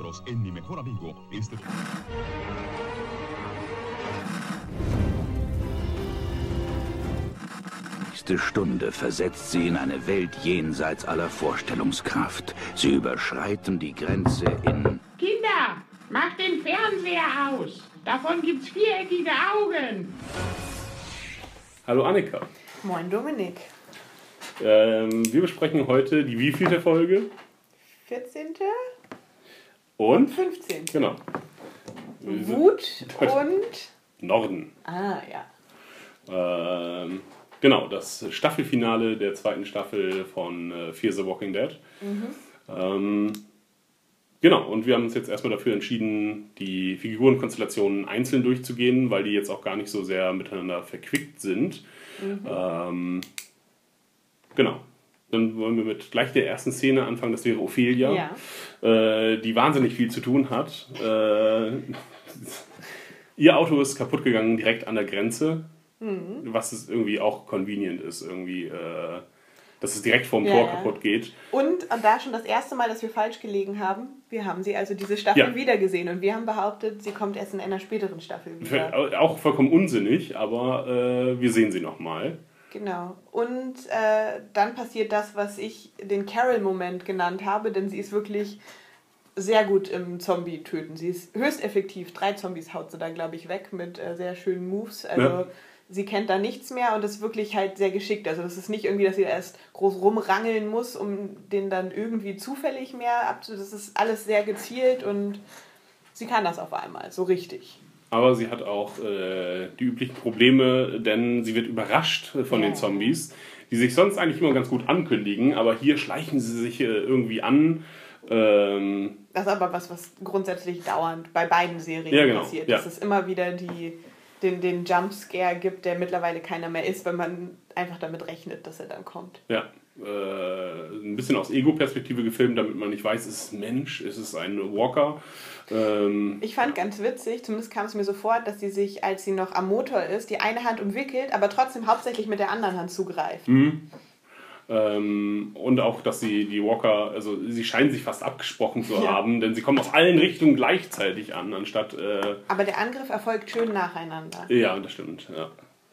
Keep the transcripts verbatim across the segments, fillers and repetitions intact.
Carlos es mi mejor amigo. Este... Die nächste Stunde versetzt sie in eine Welt jenseits aller Vorstellungskraft. Sie überschreiten die Grenze in... Kinder, macht den Fernseher aus. Davon gibt's viereckige Augen. Hallo Annika. Moin Dominik. Ähm, wir besprechen heute die wievielte Folge? vierzehnte Und? Und fünfzehnte Genau. Wut und... Norden. Ah, ja. Ähm, genau, das Staffelfinale der zweiten Staffel von äh, Fear the Walking Dead. Mhm. Ähm, genau, und wir haben uns jetzt erstmal dafür entschieden, die Figurenkonstellationen einzeln durchzugehen, weil die jetzt auch gar nicht so sehr miteinander verquickt sind. Mhm. Ähm, genau. Dann wollen wir mit gleich der ersten Szene anfangen, das wäre Ophelia, Ja. äh, die wahnsinnig viel zu tun hat. Äh, ihr Auto ist kaputt gegangen direkt an der Grenze, Mhm. was es irgendwie auch convenient ist, irgendwie, äh, dass es direkt vorm Ja, Tor ja. kaputt geht. Und, und da schon das erste Mal, dass wir falsch gelegen haben, wir haben sie also diese Staffel Ja. wieder gesehen und wir haben behauptet, sie kommt erst in einer späteren Staffel wieder. Auch vollkommen unsinnig, aber äh, wir sehen sie nochmal. Genau. Und äh, dann passiert das, was ich den Carol-Moment genannt habe, denn sie ist wirklich sehr gut im Zombie-Töten. Sie ist höchst effektiv. Drei Zombies haut sie da, glaube ich, weg mit äh, sehr schönen Moves. Also Ja. sie kennt da nichts mehr und ist wirklich halt sehr geschickt. Also das ist nicht irgendwie, dass sie da erst groß rumrangeln muss, um den dann irgendwie zufällig mehr abzu... Das ist alles sehr gezielt und sie kann das auf einmal, so richtig. Aber sie hat auch äh, die üblichen Probleme, denn sie wird überrascht von Ja. den Zombies, die sich sonst eigentlich immer ganz gut ankündigen, aber hier schleichen sie sich äh, irgendwie an. Ähm, Das ist aber was, was grundsätzlich dauernd bei beiden Serien Ja, genau. passiert. Ja. Dass es immer wieder die, den, den Jumpscare gibt, der mittlerweile keiner mehr ist, wenn man einfach damit rechnet, dass er dann kommt. ja, äh, ein bisschen aus Ego-Perspektive gefilmt, damit man nicht weiß, ist es ein Mensch, ist es ein Walker. Ähm, Ich fand ganz witzig, zumindest kam es mir so vor, dass sie sich, als sie noch am Motor ist, die eine Hand umwickelt, aber trotzdem hauptsächlich mit der anderen Hand zugreift. Mhm. Ähm, und auch, dass sie die Walker, also sie scheinen sich fast abgesprochen zu Ja. haben, denn sie kommen aus allen Richtungen gleichzeitig an, anstatt... Äh, Aber der Angriff erfolgt schön nacheinander. ja, das stimmt, ja.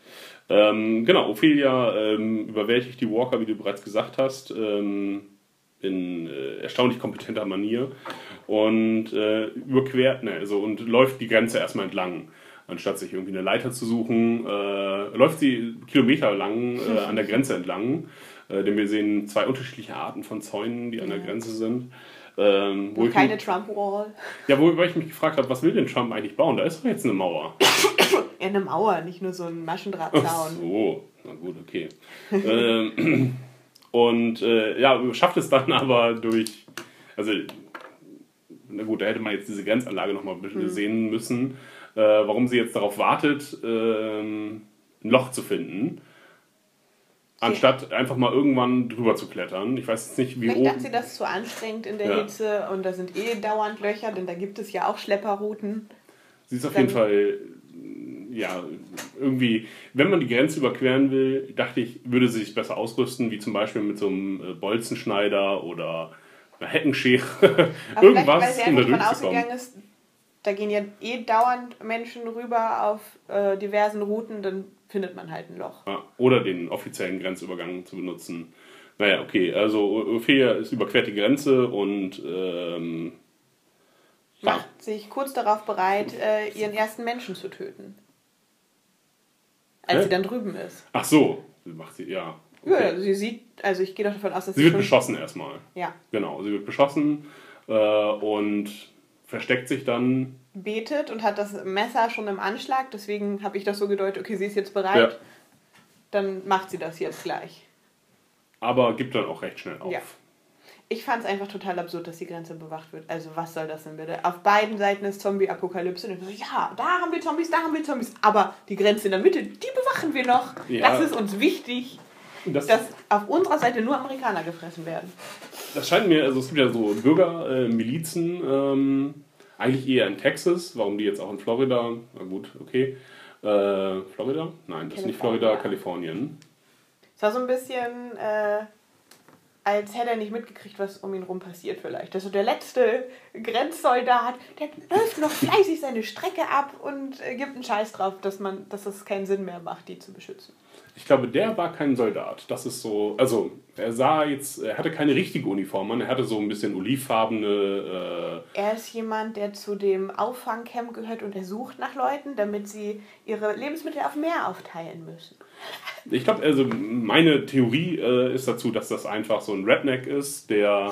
Ähm, genau, Ophelia ähm, überwältigt die Walker, wie du bereits gesagt hast, ähm, in äh, erstaunlich kompetenter Manier und äh, überquert, ne, also, und läuft die Grenze erstmal entlang. Anstatt sich irgendwie eine Leiter zu suchen, äh, läuft sie kilometerlang äh, an der Grenze entlang. Äh, denn wir sehen zwei unterschiedliche Arten von Zäunen, die an der Ja. Grenze sind. Ähm, wo Und ich keine mich, Trump-Wall. ja, wobei ich mich gefragt habe, was will denn Trump eigentlich bauen? Da ist doch jetzt eine Mauer. Ja, eine Mauer, nicht nur so ein Ach Maschendrahtzaun. so, na gut, okay. ähm, und äh, ja, schafft es dann aber durch, also, na gut, da hätte man jetzt diese Grenzanlage nochmal Hm. sehen müssen, äh, warum sie jetzt darauf wartet, ähm, ein Loch zu finden, anstatt einfach mal irgendwann drüber zu klettern. Ich weiß jetzt nicht, wie Vielleicht oben... dachte sie, das ist zu anstrengend in der Ja. Hitze und da sind eh dauernd Löcher, denn da gibt es ja auch Schlepperrouten. Sie ist auf Dann- jeden Fall, ja, irgendwie, wenn man die Grenze überqueren will, dachte ich, würde sie sich besser ausrüsten, wie zum Beispiel mit so einem äh, Bolzenschneider oder einer Heckenschere. Aber vielleicht, weil Irgendwas, sie um da einfach davon durchzukommen. ausgegangen ist, da gehen ja eh dauernd Menschen rüber auf äh, diversen Routen, dann findet man halt ein Loch. Ja, oder den offiziellen Grenzübergang zu benutzen. Naja, okay, also Ophelia ist überquert die Grenze und ähm, ja, Macht sich kurz darauf bereit, äh, ihren ersten Menschen zu töten. Als Hä? sie dann drüben ist. ach so, macht sie, ja. Ja, Okay. also sie sieht, also ich gehe doch davon aus, dass Sie sie, wird schon... beschossen erstmal. Ja, Genau, sie wird beschossen äh, und versteckt sich dann. betet und hat das Messer schon im Anschlag, deswegen habe ich das so gedeutet, okay, sie ist jetzt bereit, Ja. dann macht sie das jetzt gleich. Aber gibt dann auch recht schnell auf. Ja. Ich fand es einfach total absurd, dass die Grenze bewacht wird. Also was soll das denn bitte? Auf beiden Seiten ist Zombie-Apokalypse. Und ich so, ja, da haben wir Zombies, da haben wir Zombies. Aber die Grenze in der Mitte, die bewachen wir noch. Ja. Das ist uns wichtig, Das, dass auf unserer Seite nur Amerikaner gefressen werden. das scheint mir, also es gibt ja so Bürgermilizen, ähm, eigentlich eher in Texas, warum die jetzt auch in Florida, na gut, okay. Äh, Florida? Nein, das ist nicht Florida, Kalifornien. Es war so ein bisschen äh, als hätte er nicht mitgekriegt, was um ihn rum passiert vielleicht. Also der letzte Grenzsoldat, der läuft noch fleißig seine Strecke ab und äh, gibt einen Scheiß drauf, dass man, dass es keinen Sinn mehr macht, die zu beschützen. Ich glaube, der war kein Soldat. Das ist so, also er sah jetzt, er hatte keine richtige Uniform an, er hatte so ein bisschen olivfarbene... Äh er ist jemand, der zu dem Auffangcamp gehört und er sucht nach Leuten, damit sie ihre Lebensmittel auf dem Meer aufteilen müssen. Ich glaube, also meine Theorie äh, ist dazu, dass das einfach so ein Redneck ist, der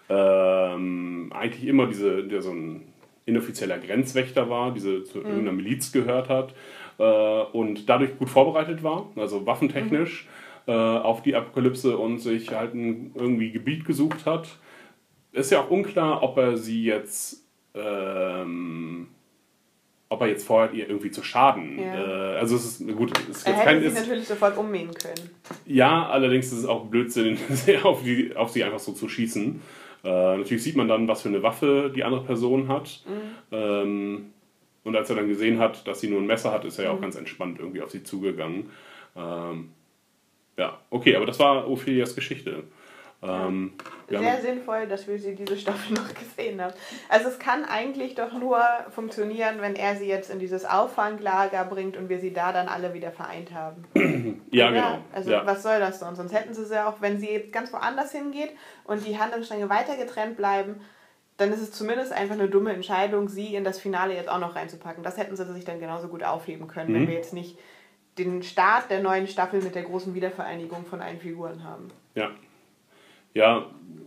ähm, eigentlich immer diese, der so ein inoffizieller Grenzwächter war, diese zu mhm. irgendeiner Miliz gehört hat äh, und dadurch gut vorbereitet war, also waffentechnisch mhm. äh, auf die Apokalypse und sich halt ein irgendwie Gebiet gesucht hat. Ist ja auch unklar, ob er sie jetzt ähm, ob er jetzt vorhat, ihr irgendwie zu schaden. Ja. Äh, also es ist gut. Es ist er jetzt hätte kein, sie ist, natürlich sofort ummähen können. Ja, allerdings ist es auch Blödsinn, auf, die, auf sie einfach so zu schießen. Äh, natürlich sieht man dann, was für eine Waffe die andere Person hat. Mhm. Ähm, und als er dann gesehen hat, dass sie nur ein Messer hat, ist er ja auch mhm. ganz entspannt irgendwie auf sie zugegangen. Ähm, ja, okay, aber das war Ophelias Geschichte. Ähm, Sehr haben, sinnvoll, dass wir sie diese Staffel noch gesehen haben. Also es kann eigentlich doch nur funktionieren, wenn er sie jetzt in dieses Auffanglager bringt und wir sie da dann alle wieder vereint haben. Ja, ja genau. Also ja. was soll das sonst? Sonst hätten sie sie ja auch, wenn sie jetzt ganz woanders hingeht und die Handlungsstränge weiter getrennt bleiben, dann ist es zumindest einfach eine dumme Entscheidung, sie in das Finale jetzt auch noch reinzupacken. Das hätten sie sich dann genauso gut aufheben können, mhm. wenn wir jetzt nicht den Start der neuen Staffel mit der großen Wiedervereinigung von allen Figuren haben. Ja. Ja,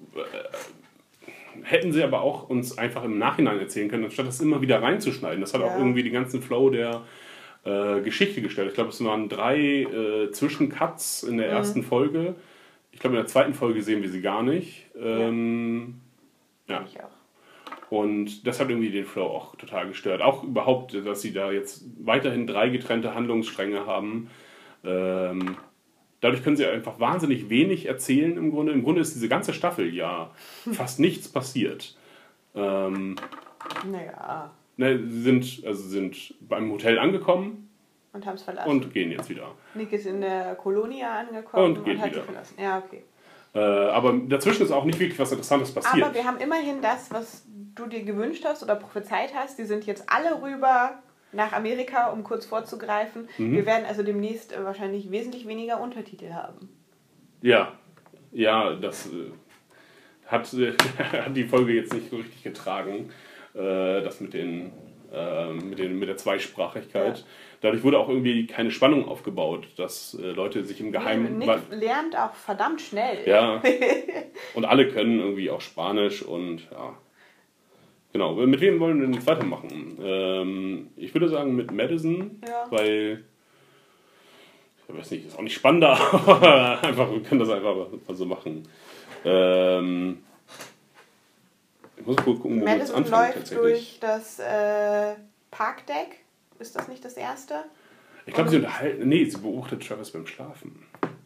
äh, hätten sie aber auch uns einfach im Nachhinein erzählen können, anstatt das immer wieder reinzuschneiden. Das hat ja. auch irgendwie den ganzen Flow der äh, Geschichte gestellt. Ich glaube, es waren drei äh, Zwischencuts in der mhm. ersten Folge. Ich glaube, in der zweiten Folge sehen wir sie gar nicht. Ähm, ja. ja. Ich auch. Und das hat irgendwie den Flow auch total gestört. Auch überhaupt, dass sie da jetzt weiterhin drei getrennte Handlungsstränge haben. Ähm, Dadurch können sie einfach wahnsinnig wenig erzählen im Grunde. Im Grunde ist diese ganze Staffel ja fast nichts passiert. Ähm, naja. Ne, sie sind, also sind beim Hotel angekommen. Und haben es verlassen. Und gehen jetzt wieder. Nick ist in der Kolonia angekommen und, geht und hat wieder. sie verlassen. Ja, okay. Äh, aber dazwischen ist auch nicht wirklich was Interessantes passiert. Aber wir haben immerhin das, was du dir gewünscht hast oder prophezeit hast. Die sind jetzt alle rüber nach Amerika, um kurz vorzugreifen. Mhm. Wir werden also demnächst wahrscheinlich wesentlich weniger Untertitel haben. Ja, ja, das äh, hat, äh, hat die Folge jetzt nicht so richtig getragen, äh, das mit, den, äh, mit, den, mit der Zweisprachigkeit. Ja. Dadurch wurde auch irgendwie keine Spannung aufgebaut, dass äh, Leute sich im Geheimen... Nick lernt auch verdammt schnell. Ja, und alle können irgendwie auch Spanisch und ja... Genau, mit wem wollen wir denn jetzt weitermachen? Ähm, ich würde sagen mit Madison, ja. weil, ich weiß nicht, ist auch nicht spannender, aber einfach, wir können das einfach mal so machen. Ähm, ich muss gucken, wo Madison wir jetzt anfangen läuft tatsächlich. Durch das äh, Parkdeck, ist das nicht das erste? Ich glaube, sie unterhalten, nee, sie beobachtet Travis beim Schlafen.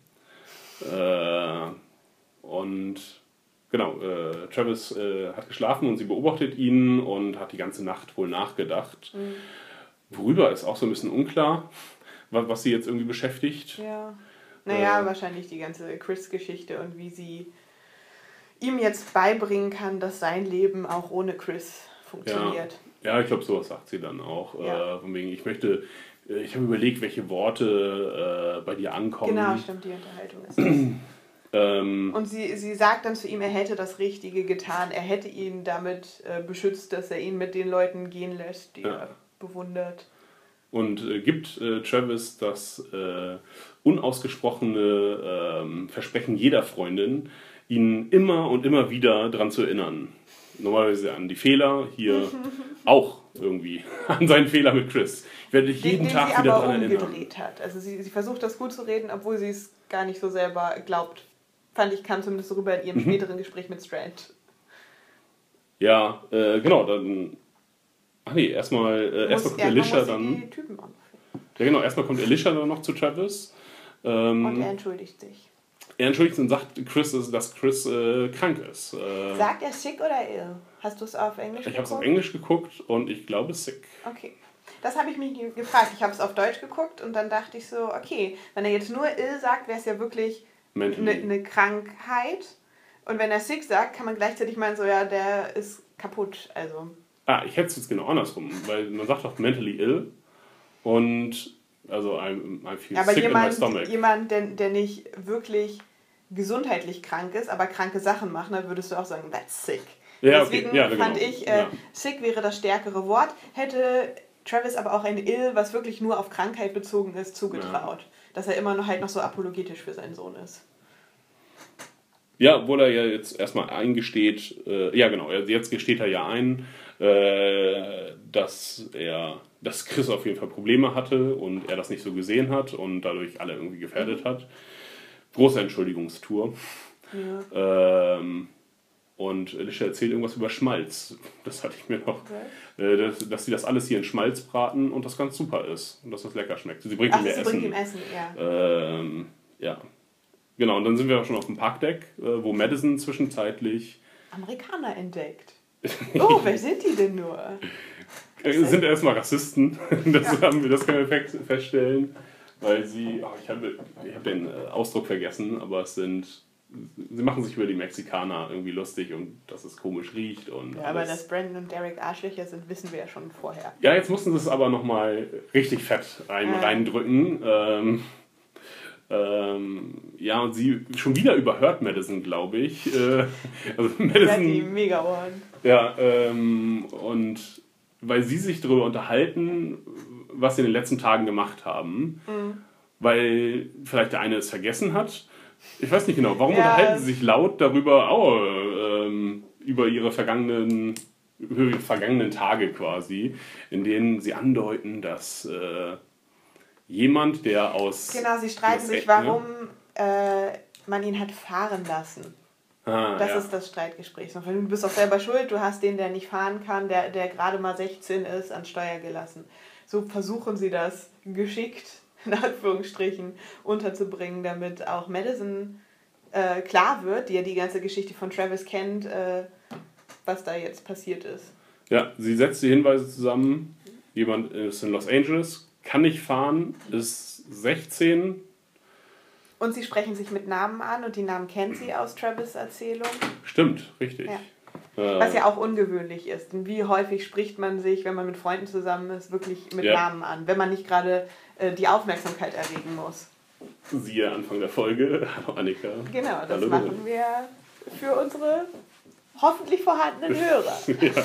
Äh, und... Genau, äh, Travis äh, hat geschlafen und sie beobachtet ihn und hat die ganze Nacht wohl nachgedacht. Mhm. Worüber ist auch so ein bisschen unklar, was, was sie jetzt irgendwie beschäftigt. Ja, naja, äh, wahrscheinlich die ganze Chris-Geschichte und wie sie ihm jetzt beibringen kann, dass sein Leben auch ohne Chris funktioniert. Ja, ja ich glaube, sowas sagt sie dann auch. Ja. Äh, von wegen, ich möchte, ich habe überlegt, welche Worte äh, bei dir ankommen. Genau, stimmt, die Unterhaltung ist das. Und sie, sie sagt dann zu ihm, er hätte das Richtige getan. Er hätte ihn damit äh, beschützt, dass er ihn mit den Leuten gehen lässt, die ja. er bewundert. Und äh, gibt äh, Travis das äh, unausgesprochene äh, Versprechen jeder Freundin, ihn immer und immer wieder daran zu erinnern. Normalerweise an die Fehler, hier auch irgendwie an seinen Fehler mit Chris. Ich werde dich jeden den, Tag den wieder daran erinnern. Den sie aber umgedreht hat. Also sie, sie versucht das gut zu reden, obwohl sie es gar nicht so selber glaubt. Fand ich, kam zumindest darüber in ihrem mhm. späteren Gespräch mit Strand. Ja, äh, genau, dann... Ach nee, erstmal, äh, erstmal kommt Alicia dann... Die Typen ja genau, erstmal kommt Alicia dann noch zu Travis. Ähm, und er entschuldigt sich. Er entschuldigt sich und sagt Chris, dass Chris äh, krank ist. Äh, sagt er sick oder ill? Hast du es auf Englisch ich geguckt? Ich habe es auf Englisch geguckt und ich glaube sick. Okay. Das habe ich mich gefragt. Ich habe es auf Deutsch geguckt und dann dachte ich so, okay, wenn er jetzt nur ill sagt, wäre es ja wirklich... Eine, eine Krankheit. Und wenn er sick sagt, kann man gleichzeitig meinen, so ja, der ist kaputt. Also. Ah, ich hätte es jetzt genau andersrum, weil man sagt doch mentally ill und also I'm, I feel Ja, aber sick jemand, in my stomach. jemand der, der nicht wirklich gesundheitlich krank ist, aber kranke Sachen macht, dann würdest du auch sagen, that's sick. Ja, Deswegen okay. Ja, genau. fand ich, äh, Ja. sick wäre das stärkere Wort, hätte Travis aber auch ein ill, was wirklich nur auf Krankheit bezogen ist, zugetraut. Ja. Dass er immer noch halt noch so apologetisch für seinen Sohn ist. Ja, obwohl er ja jetzt erstmal eingesteht, äh, ja genau, jetzt gesteht er ja ein, äh, dass er, dass Chris auf jeden Fall Probleme hatte und er das nicht so gesehen hat und dadurch alle irgendwie gefährdet mhm. hat. Große Entschuldigungstour. Ja. Ähm, und Alicia erzählt irgendwas über Schmalz. Das hatte ich mir noch. Okay. Äh, dass, dass sie das alles hier in Schmalz braten und das ganz super ist und dass das lecker schmeckt. Sie bringt Ach, ihm ja sie Essen. bringt ihm Essen, ja. Ähm, ja. Genau, und dann sind wir auch schon auf dem Parkdeck, äh, wo Madison zwischenzeitlich Amerikaner entdeckt. Oh, wer sind die denn nur? sind erstmal Rassisten. Das, ja. haben wir, das können wir feststellen. Weil sie, oh, ich habe ich hab den Ausdruck vergessen, aber es sind, sie machen sich über die Mexikaner irgendwie lustig und dass es komisch riecht. Und ja, aber dass Brandon und Derek Arschlöcher sind, wissen wir ja schon vorher. Ja, jetzt mussten sie es aber nochmal richtig fett rein, ja. reindrücken. Ähm, ähm, ja, und sie schon wieder überhört Madison, glaube ich. Äh, also Madison, ja, die Mega-Ohren. Ja, ähm, und weil sie sich darüber unterhalten, was sie in den letzten Tagen gemacht haben, mhm. weil vielleicht der eine es vergessen hat. Ich weiß nicht genau, warum ja. unterhalten sie sich laut darüber, oh, ähm, über ihre vergangenen, über ihre vergangenen Tage quasi, in denen sie andeuten, dass äh, jemand, der aus... Genau, sie streiten sich, warum äh, man ihn hat fahren lassen. Ah, das ja. ist das Streitgespräch. Du bist auch selber schuld, du hast den, der nicht fahren kann, der, der gerade mal sechzehn ist, ans Steuer gelassen. So versuchen sie das geschickt, in Anführungsstrichen, unterzubringen, damit auch Madison äh, klar wird, die ja die ganze Geschichte von Travis kennt, äh, was da jetzt passiert ist. Ja, sie setzt die Hinweise zusammen. Jemand ist in Los Angeles, kann nicht fahren, ist sechzehn. Und sie sprechen sich mit Namen an und die Namen kennt sie aus Travis' Erzählung. Stimmt, richtig. Ja. Äh, Was ja auch ungewöhnlich ist. Und wie häufig spricht man sich, wenn man mit Freunden zusammen ist, wirklich mit ja. Namen an, wenn man nicht gerade äh, die Aufmerksamkeit erregen muss. Siehe Anfang der Folge. Hallo Annika. Genau, das Hallo. machen wir für unsere hoffentlich vorhandenen Hörer. ja.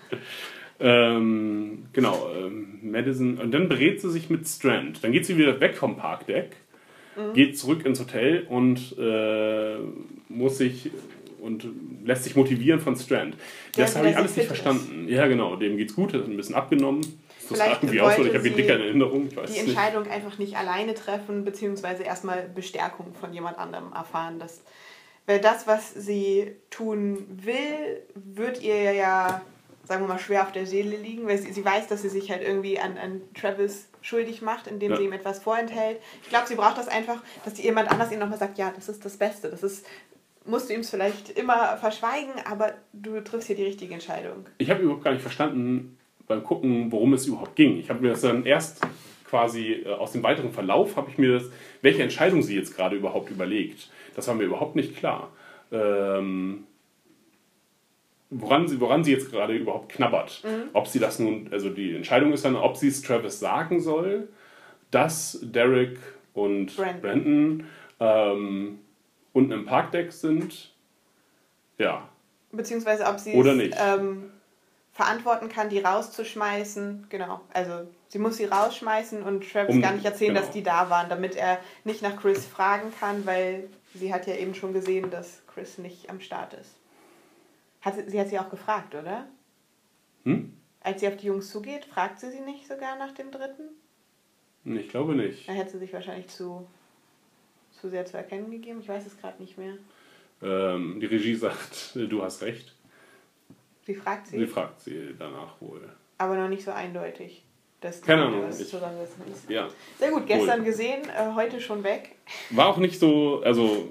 ähm, genau, ähm, Madison. Und dann berät sie sich mit Strand. Dann geht sie wieder weg vom Parkdeck. Mhm. Geht zurück ins Hotel und äh, muss sich und lässt sich motivieren von Strand. Das ja, habe ich alles nicht verstanden. Ist. Ja, genau, dem geht's gut, ist ein bisschen abgenommen. Das sah irgendwie aus, oder ich habe ihn dicker in Erinnerung. Ich weiß die Entscheidung nicht. Einfach nicht alleine treffen, beziehungsweise erstmal Bestärkung von jemand anderem erfahren. Dass, weil das, was sie tun will, wird ihr ja, sagen wir mal, schwer auf der Seele liegen, weil sie, sie weiß, dass sie sich halt irgendwie an, an Travis schuldig macht, indem ja. sie ihm etwas vorenthält. Ich glaube, sie braucht das einfach, dass jemand anders ihr nochmal sagt, ja, das ist das Beste. Das ist, musst du ihm es vielleicht immer verschweigen, aber du triffst hier die richtige Entscheidung. Ich habe überhaupt gar nicht verstanden beim Gucken, worum es überhaupt ging. Ich habe mir das dann erst quasi aus dem weiteren Verlauf, habe ich mir das, welche Entscheidung sie jetzt gerade überhaupt überlegt. Das war mir überhaupt nicht klar. Ähm, Woran sie, woran sie jetzt gerade überhaupt knabbert. Mhm. Ob sie das nun, also die Entscheidung ist dann, ob sie es Travis sagen soll, dass Derek und Brandon, Brandon ähm, unten im Parkdeck sind. Ja. Beziehungsweise ob sie es ähm, verantworten kann, die rauszuschmeißen. Genau, also sie muss sie rausschmeißen und Travis um, gar nicht erzählen, genau. dass die da waren, damit er nicht nach Chris fragen kann, weil sie hat ja eben schon gesehen, dass Chris nicht am Start ist. Hat sie, sie hat sie auch gefragt, oder? Hm? Als sie auf die Jungs zugeht, fragt sie sie nicht sogar nach dem dritten? Ich glaube nicht. Da hätte sie sich wahrscheinlich zu, zu sehr zu erkennen gegeben. Ich weiß es gerade nicht mehr. Ähm, die Regie sagt, du hast recht. Sie fragt sie? Sie fragt sie danach wohl. Aber noch nicht so eindeutig. Dass Keine Ahnung. Was zusammensetzen ist. Ja. Sehr gut, gestern wohl. gesehen, äh, heute schon weg. War auch nicht so, also...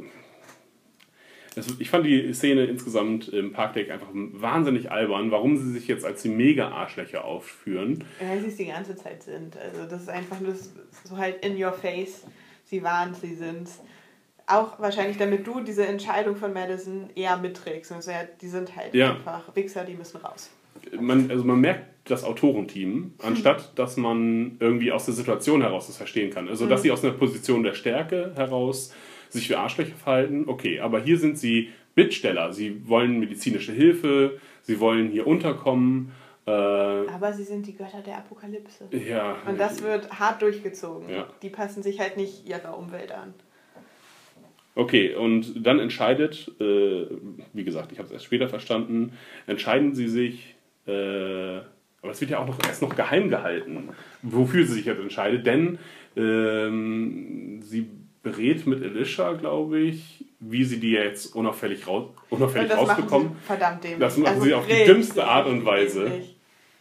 Ich fand die Szene insgesamt im Parkdeck einfach wahnsinnig albern, warum sie sich jetzt als die Mega-Arschlöcher aufführen. Ja, sie es die ganze Zeit sind. Also das ist einfach nur so halt in your face. Sie waren, sie sind. Auch wahrscheinlich, damit du diese Entscheidung von Madison eher mitträgst. Also ja, die sind halt Ja. einfach Wichser, die müssen raus. Man, also man merkt das Autorenteam, anstatt dass man irgendwie aus der Situation heraus das verstehen kann. Also dass sie aus einer Position der Stärke heraus sich wie Arschlöcher verhalten, okay, aber hier sind sie Bittsteller. Sie wollen medizinische Hilfe, sie wollen hier unterkommen. Äh, Aber sie sind die Götter der Apokalypse. ja. Und das wird hart durchgezogen. Ja. Die passen sich halt nicht ihrer Umwelt an. Okay, und dann entscheidet, äh, wie gesagt, ich habe es erst später verstanden, entscheiden sie sich, äh, aber es wird ja auch noch erst noch geheim gehalten, wofür sie sich jetzt entscheidet, denn ähm, sie berät mit Alicia, glaube ich, wie sie die jetzt unauffällig, raus, unauffällig Und das rausbekommen. machen sie verdammt dämlich. Das machen Also sie auf die richtig, dümmste Art und Weise, dämlich.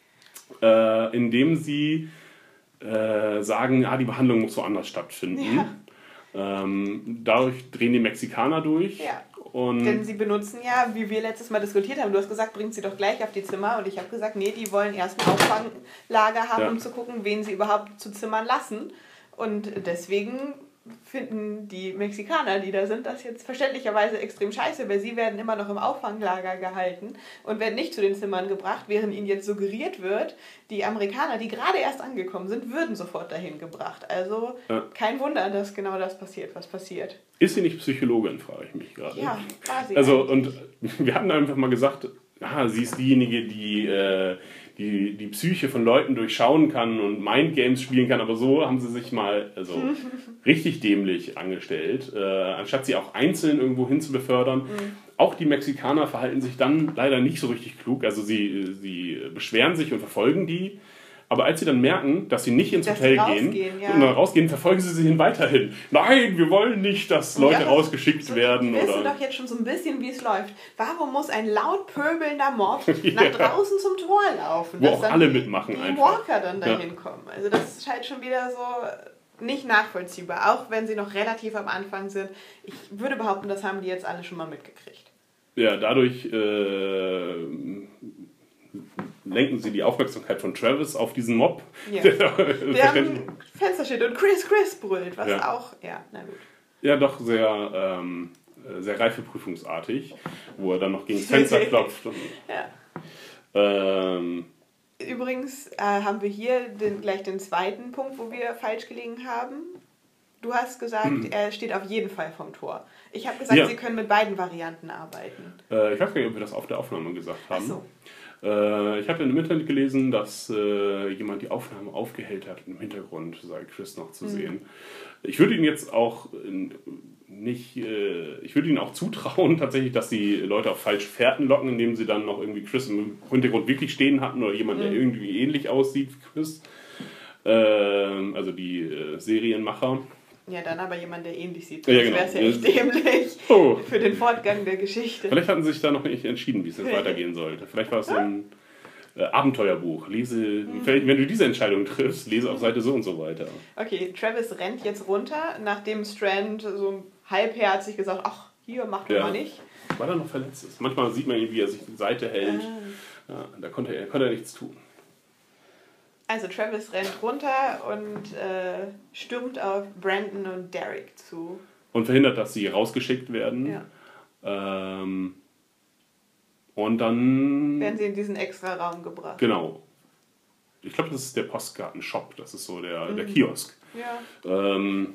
äh, indem sie äh, sagen, ah, die Behandlung muss woanders stattfinden. Ja. Ähm, dadurch drehen die Mexikaner durch. Ja. Und Denn sie benutzen ja, wie wir letztes Mal diskutiert haben, du hast gesagt, bringt sie doch gleich auf die Zimmer. Und ich habe gesagt, nee, die wollen erst ein Auffanglager haben, Ja. um zu gucken, wen sie überhaupt zu Zimmern lassen. Und deswegen finden die Mexikaner, die da sind, das jetzt verständlicherweise extrem scheiße, weil sie werden immer noch im Auffanglager gehalten und werden nicht zu den Zimmern gebracht, während ihnen jetzt suggeriert wird, die Amerikaner, die gerade erst angekommen sind, würden sofort dahin gebracht. Also Ja. kein Wunder, dass genau das passiert, was passiert. ist sie nicht Psychologin, frage ich mich gerade. Ja, quasi. Also, und wir hatten einfach mal gesagt, ah, sie ist diejenige, die, äh, die die Psyche von Leuten durchschauen kann und Mindgames spielen kann, aber so haben sie sich mal also richtig dämlich angestellt, äh, anstatt sie auch einzeln irgendwo hin zu befördern. Mhm. Auch die Mexikaner verhalten sich dann leider nicht so richtig klug, also sie, sie beschweren sich und verfolgen die. Aber als sie dann merken, dass sie nicht ins Dass Hotel sie gehen rausgehen, ja. und dann rausgehen, verfolgen sie sie hin weiterhin. Nein, wir wollen nicht, dass Leute Ja, rausgeschickt so, werden. Wir wissen Oder doch jetzt schon so ein bisschen, wie es läuft. Warum muss ein laut pöbelnder Mob Ja. nach draußen zum Tor laufen? Wo dass auch dann alle die, mitmachen die einfach. Walker dann Ja. dahin kommen. Also das ist halt schon wieder so nicht nachvollziehbar. Auch wenn sie noch relativ am Anfang sind. Ich würde behaupten, das haben die jetzt alle schon mal mitgekriegt. ja, dadurch äh, lenken sie die Aufmerksamkeit von Travis auf diesen Mob. Ja. Der Der am Fenster steht und Chris, Chris brüllt, was Ja. auch, ja, na gut. ja, doch sehr, ähm, sehr reifeprüfungsartig, wo er dann noch gegen das Fenster klopft. Und, Ja. ähm, Übrigens äh, haben wir hier den, gleich den zweiten Punkt, wo wir falsch gelegen haben. Du hast gesagt, er steht auf jeden Fall vom Tor. Ich habe gesagt, Ja. sie können mit beiden Varianten arbeiten. äh, ich weiß gar nicht, ob wir das auf der Aufnahme gesagt Ach haben. so. Äh, ich habe im Internet gelesen, dass äh, jemand die Aufnahme aufgehellt hat, im Hintergrund sei Chris noch zu sehen. Ich würde ihn jetzt auch äh, nicht, äh, ich würde ihnen auch zutrauen, tatsächlich, dass die Leute auf falsche Fährten locken, indem sie dann noch irgendwie Chris im Hintergrund wirklich stehen hatten oder jemand, der irgendwie ähnlich aussieht wie Chris. Ähm, also die äh, Serienmacher. Ja, dann aber jemand, der ähnlich sieht. Ja, Das genau. wäre ja echt dämlich Oh. für den Fortgang der Geschichte. Vielleicht hatten sie sich da noch nicht entschieden, wie es jetzt weitergehen sollte. Vielleicht war es so ein äh, Abenteuerbuch. Lese, vielleicht, wenn du diese Entscheidung triffst, lese auf Seite so und so weiter. Okay, Travis rennt jetzt runter, nachdem Strand so halbherzig gesagt hat, ach, hier, mach du Ja. mal nicht. Weil er noch verletzt ist. Manchmal sieht man ihn, wie er sich die Seite hält. Ja, da konnte er, konnte er nichts tun. Also Travis rennt runter und äh, stürmt auf Brandon und Derek zu. Und verhindert, dass sie rausgeschickt werden. Ja. Ähm, und dann... Werden sie in diesen extra Raum gebracht. Genau. Ich glaube, das ist der Postkartenshop. Das ist so der, Mhm. der Kiosk. Ja. Ähm,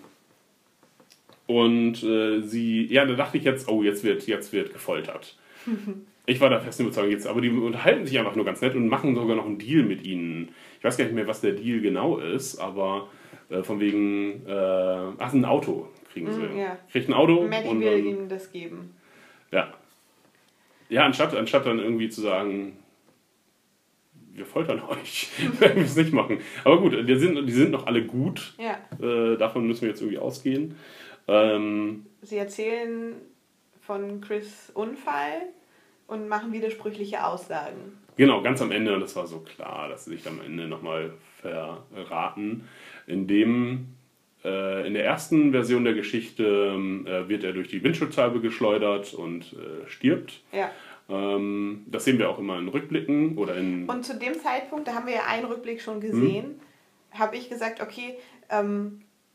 und äh, sie... Ja, da dachte ich jetzt, oh, jetzt wird, jetzt wird gefoltert. Ich war da fest überzeugt jetzt. Aber die unterhalten sich einfach nur ganz nett und machen sogar noch einen Deal mit ihnen. Ich weiß gar nicht mehr, was der Deal genau ist, aber äh, von wegen... Äh, ach, ein Auto kriegen sie. Mm, ja. Kriegt ein Auto. Maddie und will dann, ihnen das geben. Ja. Ja, anstatt, anstatt dann irgendwie zu sagen, wir foltern euch, wenn wir es nicht machen. Aber gut, die sind, die sind noch alle gut. Ja. Äh, davon müssen wir jetzt irgendwie ausgehen. Ähm, Sie erzählen von Chris' Unfall und machen widersprüchliche Aussagen. genau, ganz am Ende, und das war so klar, dass sie sich am Ende nochmal verraten, indem äh, in der ersten Version der Geschichte äh, wird er durch die Windschutzscheibe geschleudert und äh, stirbt. Ja. Ähm, das sehen wir auch immer in Rückblicken oder in... Und zu dem Zeitpunkt, da haben wir ja einen Rückblick schon gesehen, habe ich gesagt, okay, ähm,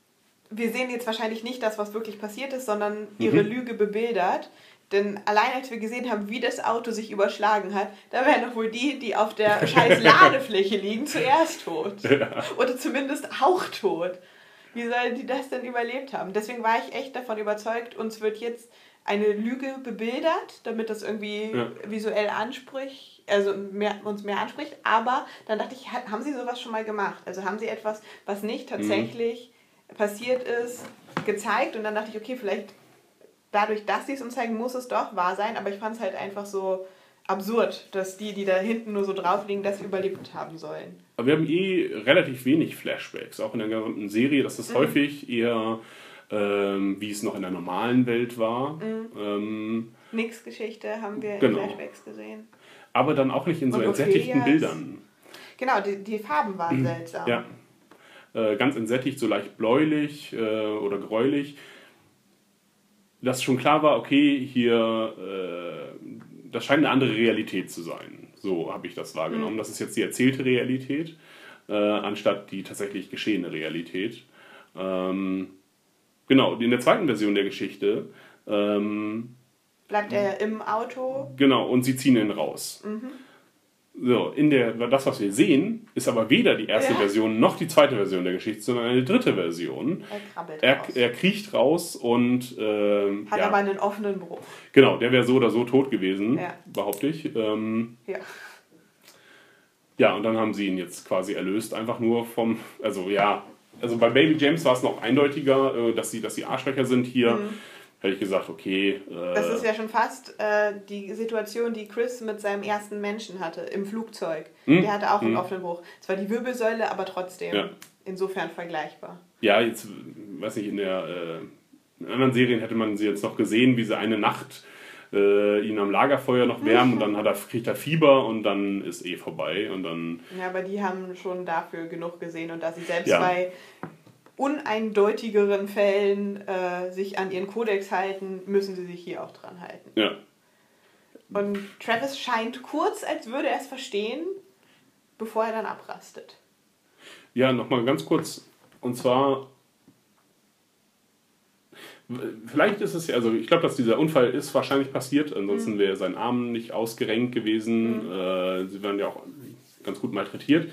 wir sehen jetzt wahrscheinlich nicht das, was wirklich passiert ist, sondern ihre Mhm. Lüge bebildert. Denn allein als wir gesehen haben, wie das Auto sich überschlagen hat, da wären doch wohl die, die auf der scheiß Ladefläche liegen, zuerst tot. Ja. Oder zumindest hauchtot. Wie sollen die das denn überlebt haben? Deswegen war ich echt davon überzeugt, uns wird jetzt eine Lüge bebildert, damit das irgendwie Ja. visuell anspricht, also mehr, uns mehr anspricht. Aber dann dachte ich, ha- haben sie sowas schon mal gemacht? Also haben sie etwas, was nicht tatsächlich mhm. passiert ist, gezeigt? Und dann dachte ich, okay, vielleicht dadurch, dass sie es uns zeigen, muss es doch wahr sein. Aber ich fand es halt einfach so absurd, dass die, die da hinten nur so drauf liegen, das überlebt haben sollen. Aber wir haben eh relativ wenig Flashbacks, auch in der gesamten Serie. Das ist mhm. häufig eher, ähm, wie es noch in der normalen Welt war. Mhm. Ähm, Nix Geschichte haben wir genau. in Flashbacks gesehen. Aber dann auch nicht in so Und entsättigten Ophelias. Bildern. Genau, die, die Farben waren Mhm. seltsam. Ja. Äh, ganz entsättigt, so leicht bläulich äh, oder gräulich. Dass schon klar war, okay, hier, äh, das scheint eine andere Realität zu sein. So habe ich das wahrgenommen. Mhm. Das ist jetzt die erzählte Realität, äh, anstatt die tatsächlich geschehene Realität. Ähm, genau, in der zweiten Version der Geschichte ähm, bleibt er im Auto. Genau, und sie ziehen ihn raus. Mhm. So, in der, das, was wir sehen, ist aber weder die erste Ja. Version noch die zweite Version der Geschichte, sondern eine dritte Version. Er krabbelt Er, raus. er kriecht raus und ähm, Hat ja, aber einen offenen Bruch. genau, der wäre so oder so tot gewesen, Ja. behaupte ich. Ähm, Ja. ja, und dann haben sie ihn jetzt quasi erlöst, einfach nur vom, also ja, also bei Baby James war es noch eindeutiger, äh, dass sie, dass sie Arschlöcher sind hier. Mhm. Hätte ich gesagt, okay. Äh, Das ist ja schon fast äh, die Situation, die Chris mit seinem ersten Menschen hatte, im Flugzeug. Mhm. Der hatte auch einen Mhm. offenen Bruch. Es war die Wirbelsäule, aber trotzdem Ja. insofern vergleichbar. Ja, jetzt, weiß nicht, in der äh, in anderen Serien hätte man sie jetzt noch gesehen, wie sie eine Nacht äh, ihn am Lagerfeuer noch wärmen und dann hat er, kriegt er Fieber und dann ist eh vorbei und dann... Ja, aber die haben schon dafür genug gesehen und da sie selbst Ja. bei uneindeutigeren Fällen äh, sich an ihren Kodex halten, müssen sie sich hier auch dran halten. Ja. Und Travis scheint kurz, als würde er es verstehen, bevor er dann abrastet. Ja, nochmal ganz kurz. Und zwar, vielleicht ist es ja, also ich glaube, dass dieser Unfall ist wahrscheinlich passiert, ansonsten Mhm. wäre sein Arm nicht ausgerenkt gewesen. Mhm. Äh, sie werden ja auch ganz gut malträtiert.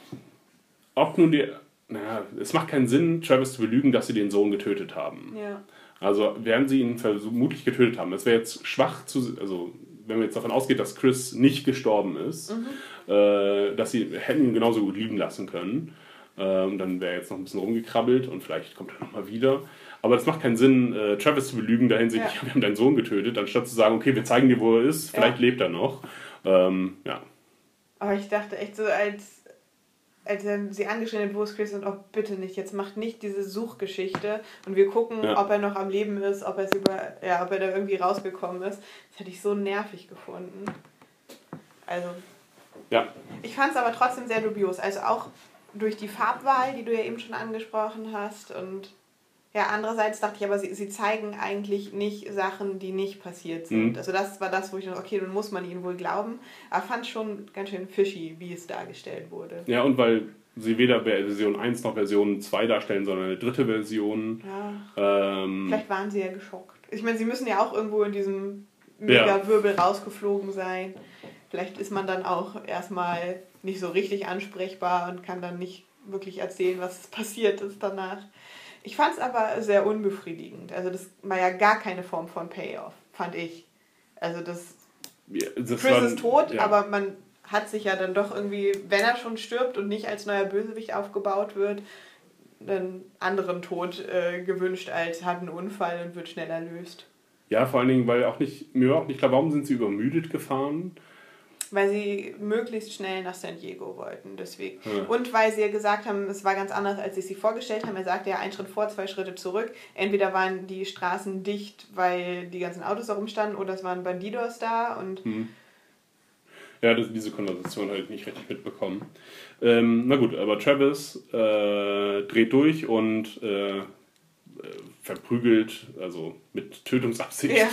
Ob nun die, naja, es macht keinen Sinn, Travis zu belügen, dass sie den Sohn getötet haben. Ja. Also werden sie ihn vermutlich getötet haben. Es wäre jetzt schwach zu, also wenn man jetzt davon ausgeht, dass Chris nicht gestorben ist, Mhm. äh, dass sie hätten ihn genauso gut liegen lassen können. Ähm, dann wäre er jetzt noch ein bisschen rumgekrabbelt und vielleicht kommt er nochmal wieder. Aber das macht keinen Sinn, äh, Travis zu belügen, dahin sich, Ja. wir haben deinen Sohn getötet, anstatt zu sagen, okay, wir zeigen dir, wo er ist, vielleicht Ja. lebt er noch. Ähm, ja. Aber ich dachte echt so, als, als er sie angeschrien hat, wo ist Chris, und oh, bitte nicht, jetzt macht nicht diese Suchgeschichte und wir gucken, Ja. ob er noch am Leben ist, ob, er es über, ja, ob er da irgendwie rausgekommen ist. Das hätte ich so nervig gefunden. Also, Ja. ich fand es aber trotzdem sehr dubios. Also auch durch die Farbwahl, die du ja eben schon angesprochen hast. Und ja, andererseits dachte ich aber, sie, sie zeigen eigentlich nicht Sachen, die nicht passiert sind. Mhm. Also das war das, wo ich dachte, okay, dann muss man ihnen wohl glauben. Aber fand schon ganz schön fishy, wie es dargestellt wurde. Ja, und weil sie weder Version eins noch Version zwei darstellen, sondern eine dritte Version. Ja. Ähm, Vielleicht waren sie ja geschockt. Ich meine, sie müssen ja auch irgendwo in diesem Mega-Wirbel rausgeflogen sein. Vielleicht ist man dann auch erstmal nicht so richtig ansprechbar und kann dann nicht wirklich erzählen, was passiert ist danach. Ich fand es aber sehr unbefriedigend. Also das war ja gar keine Form von Payoff, fand ich. Also das, ja, das Chris war- ist tot, ja. aber man hat sich ja dann doch irgendwie, wenn er schon stirbt und nicht als neuer Bösewicht aufgebaut wird, einen anderen Tod äh, gewünscht als hat einen Unfall und wird schnell erlöst. Ja, vor allen Dingen, weil auch nicht, mir war auch nicht klar, warum sind sie übermüdet gefahren? Weil sie möglichst schnell nach San Diego wollten, deswegen. Ja. Und weil sie ja gesagt haben, es war ganz anders, als sie sich vorgestellt haben. Er sagte ja, einen Schritt vor, zwei Schritte zurück. Entweder waren die Straßen dicht, weil die ganzen Autos da rumstanden, oder es waren Bandidos da. Und Hm. Ja, das, diese Konversation habe ich nicht richtig mitbekommen. Ähm, na gut, aber Travis äh, dreht durch und äh, verprügelt, also mit Tötungsabsicht, Ja.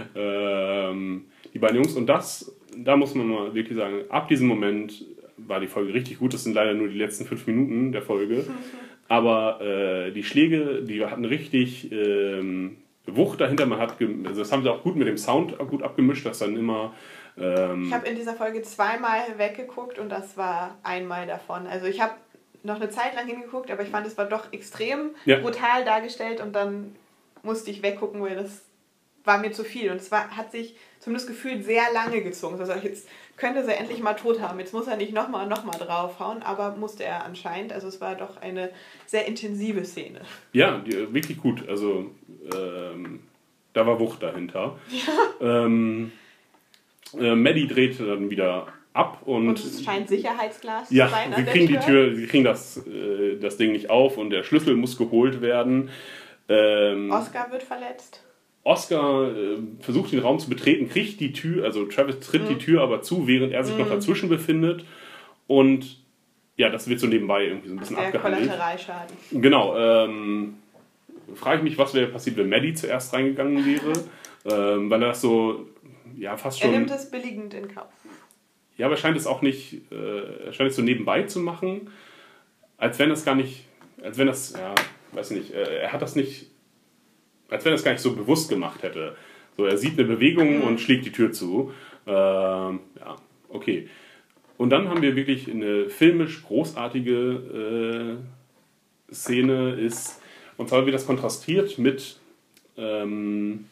ähm, die beiden Jungs. Und das, da muss man mal wirklich sagen, ab diesem Moment war die Folge richtig gut. Das sind leider nur die letzten fünf Minuten der Folge. aber äh, die Schläge, die hatten richtig ähm, Wucht dahinter. Man hat, ge- also das haben sie auch gut mit dem Sound gut abgemischt, dass dann immer... Ähm, Ich habe in dieser Folge zweimal weggeguckt und das war einmal davon. Also ich habe noch eine Zeit lang hingeguckt, aber ich fand, es war doch extrem Ja. brutal dargestellt und dann musste ich weggucken, weil das war mir zu viel. Und es war, hat sich zumindest gefühlt sehr lange gezogen. Also jetzt könnte sie endlich mal tot haben. Jetzt muss er nicht nochmal und nochmal draufhauen, aber musste er anscheinend. Also es war doch eine sehr intensive Szene. Ja, die, wirklich gut. Also ähm, da war Wucht dahinter. Ja. Ähm, äh, Maddie dreht dann wieder ab und, Und es scheint Sicherheitsglas ja, zu sein sie an der kriegen die Tür. Tür, sie kriegen das, äh, das Ding nicht auf und der Schlüssel muss geholt werden. Ähm, Oscar wird verletzt. Oscar äh, versucht den Raum zu betreten, kriegt die Tür, also Travis tritt Mhm. die Tür aber zu, während er sich Mhm. noch dazwischen befindet. Und ja, das wird so nebenbei irgendwie so ein bisschen Der abgehandelt. Kollateralschaden. Genau, ähm, frage ich mich, was wäre passiert, wenn Maddie zuerst reingegangen wäre. ähm, weil er das so, ja, fast Er schon... nimmt es billigend in Kauf. Ja, aber er scheint es auch nicht, äh, er scheint es so nebenbei zu machen, als wenn das gar nicht, als wenn das, ja, weiß nicht, äh, er hat das nicht, als wenn er es gar nicht so bewusst gemacht hätte. So, er sieht eine Bewegung Mhm. und schlägt die Tür zu. Ähm, ja, okay. Und dann haben wir wirklich eine filmisch großartige äh, Szene, ist, und zwar wird das kontrastiert mit, ähm,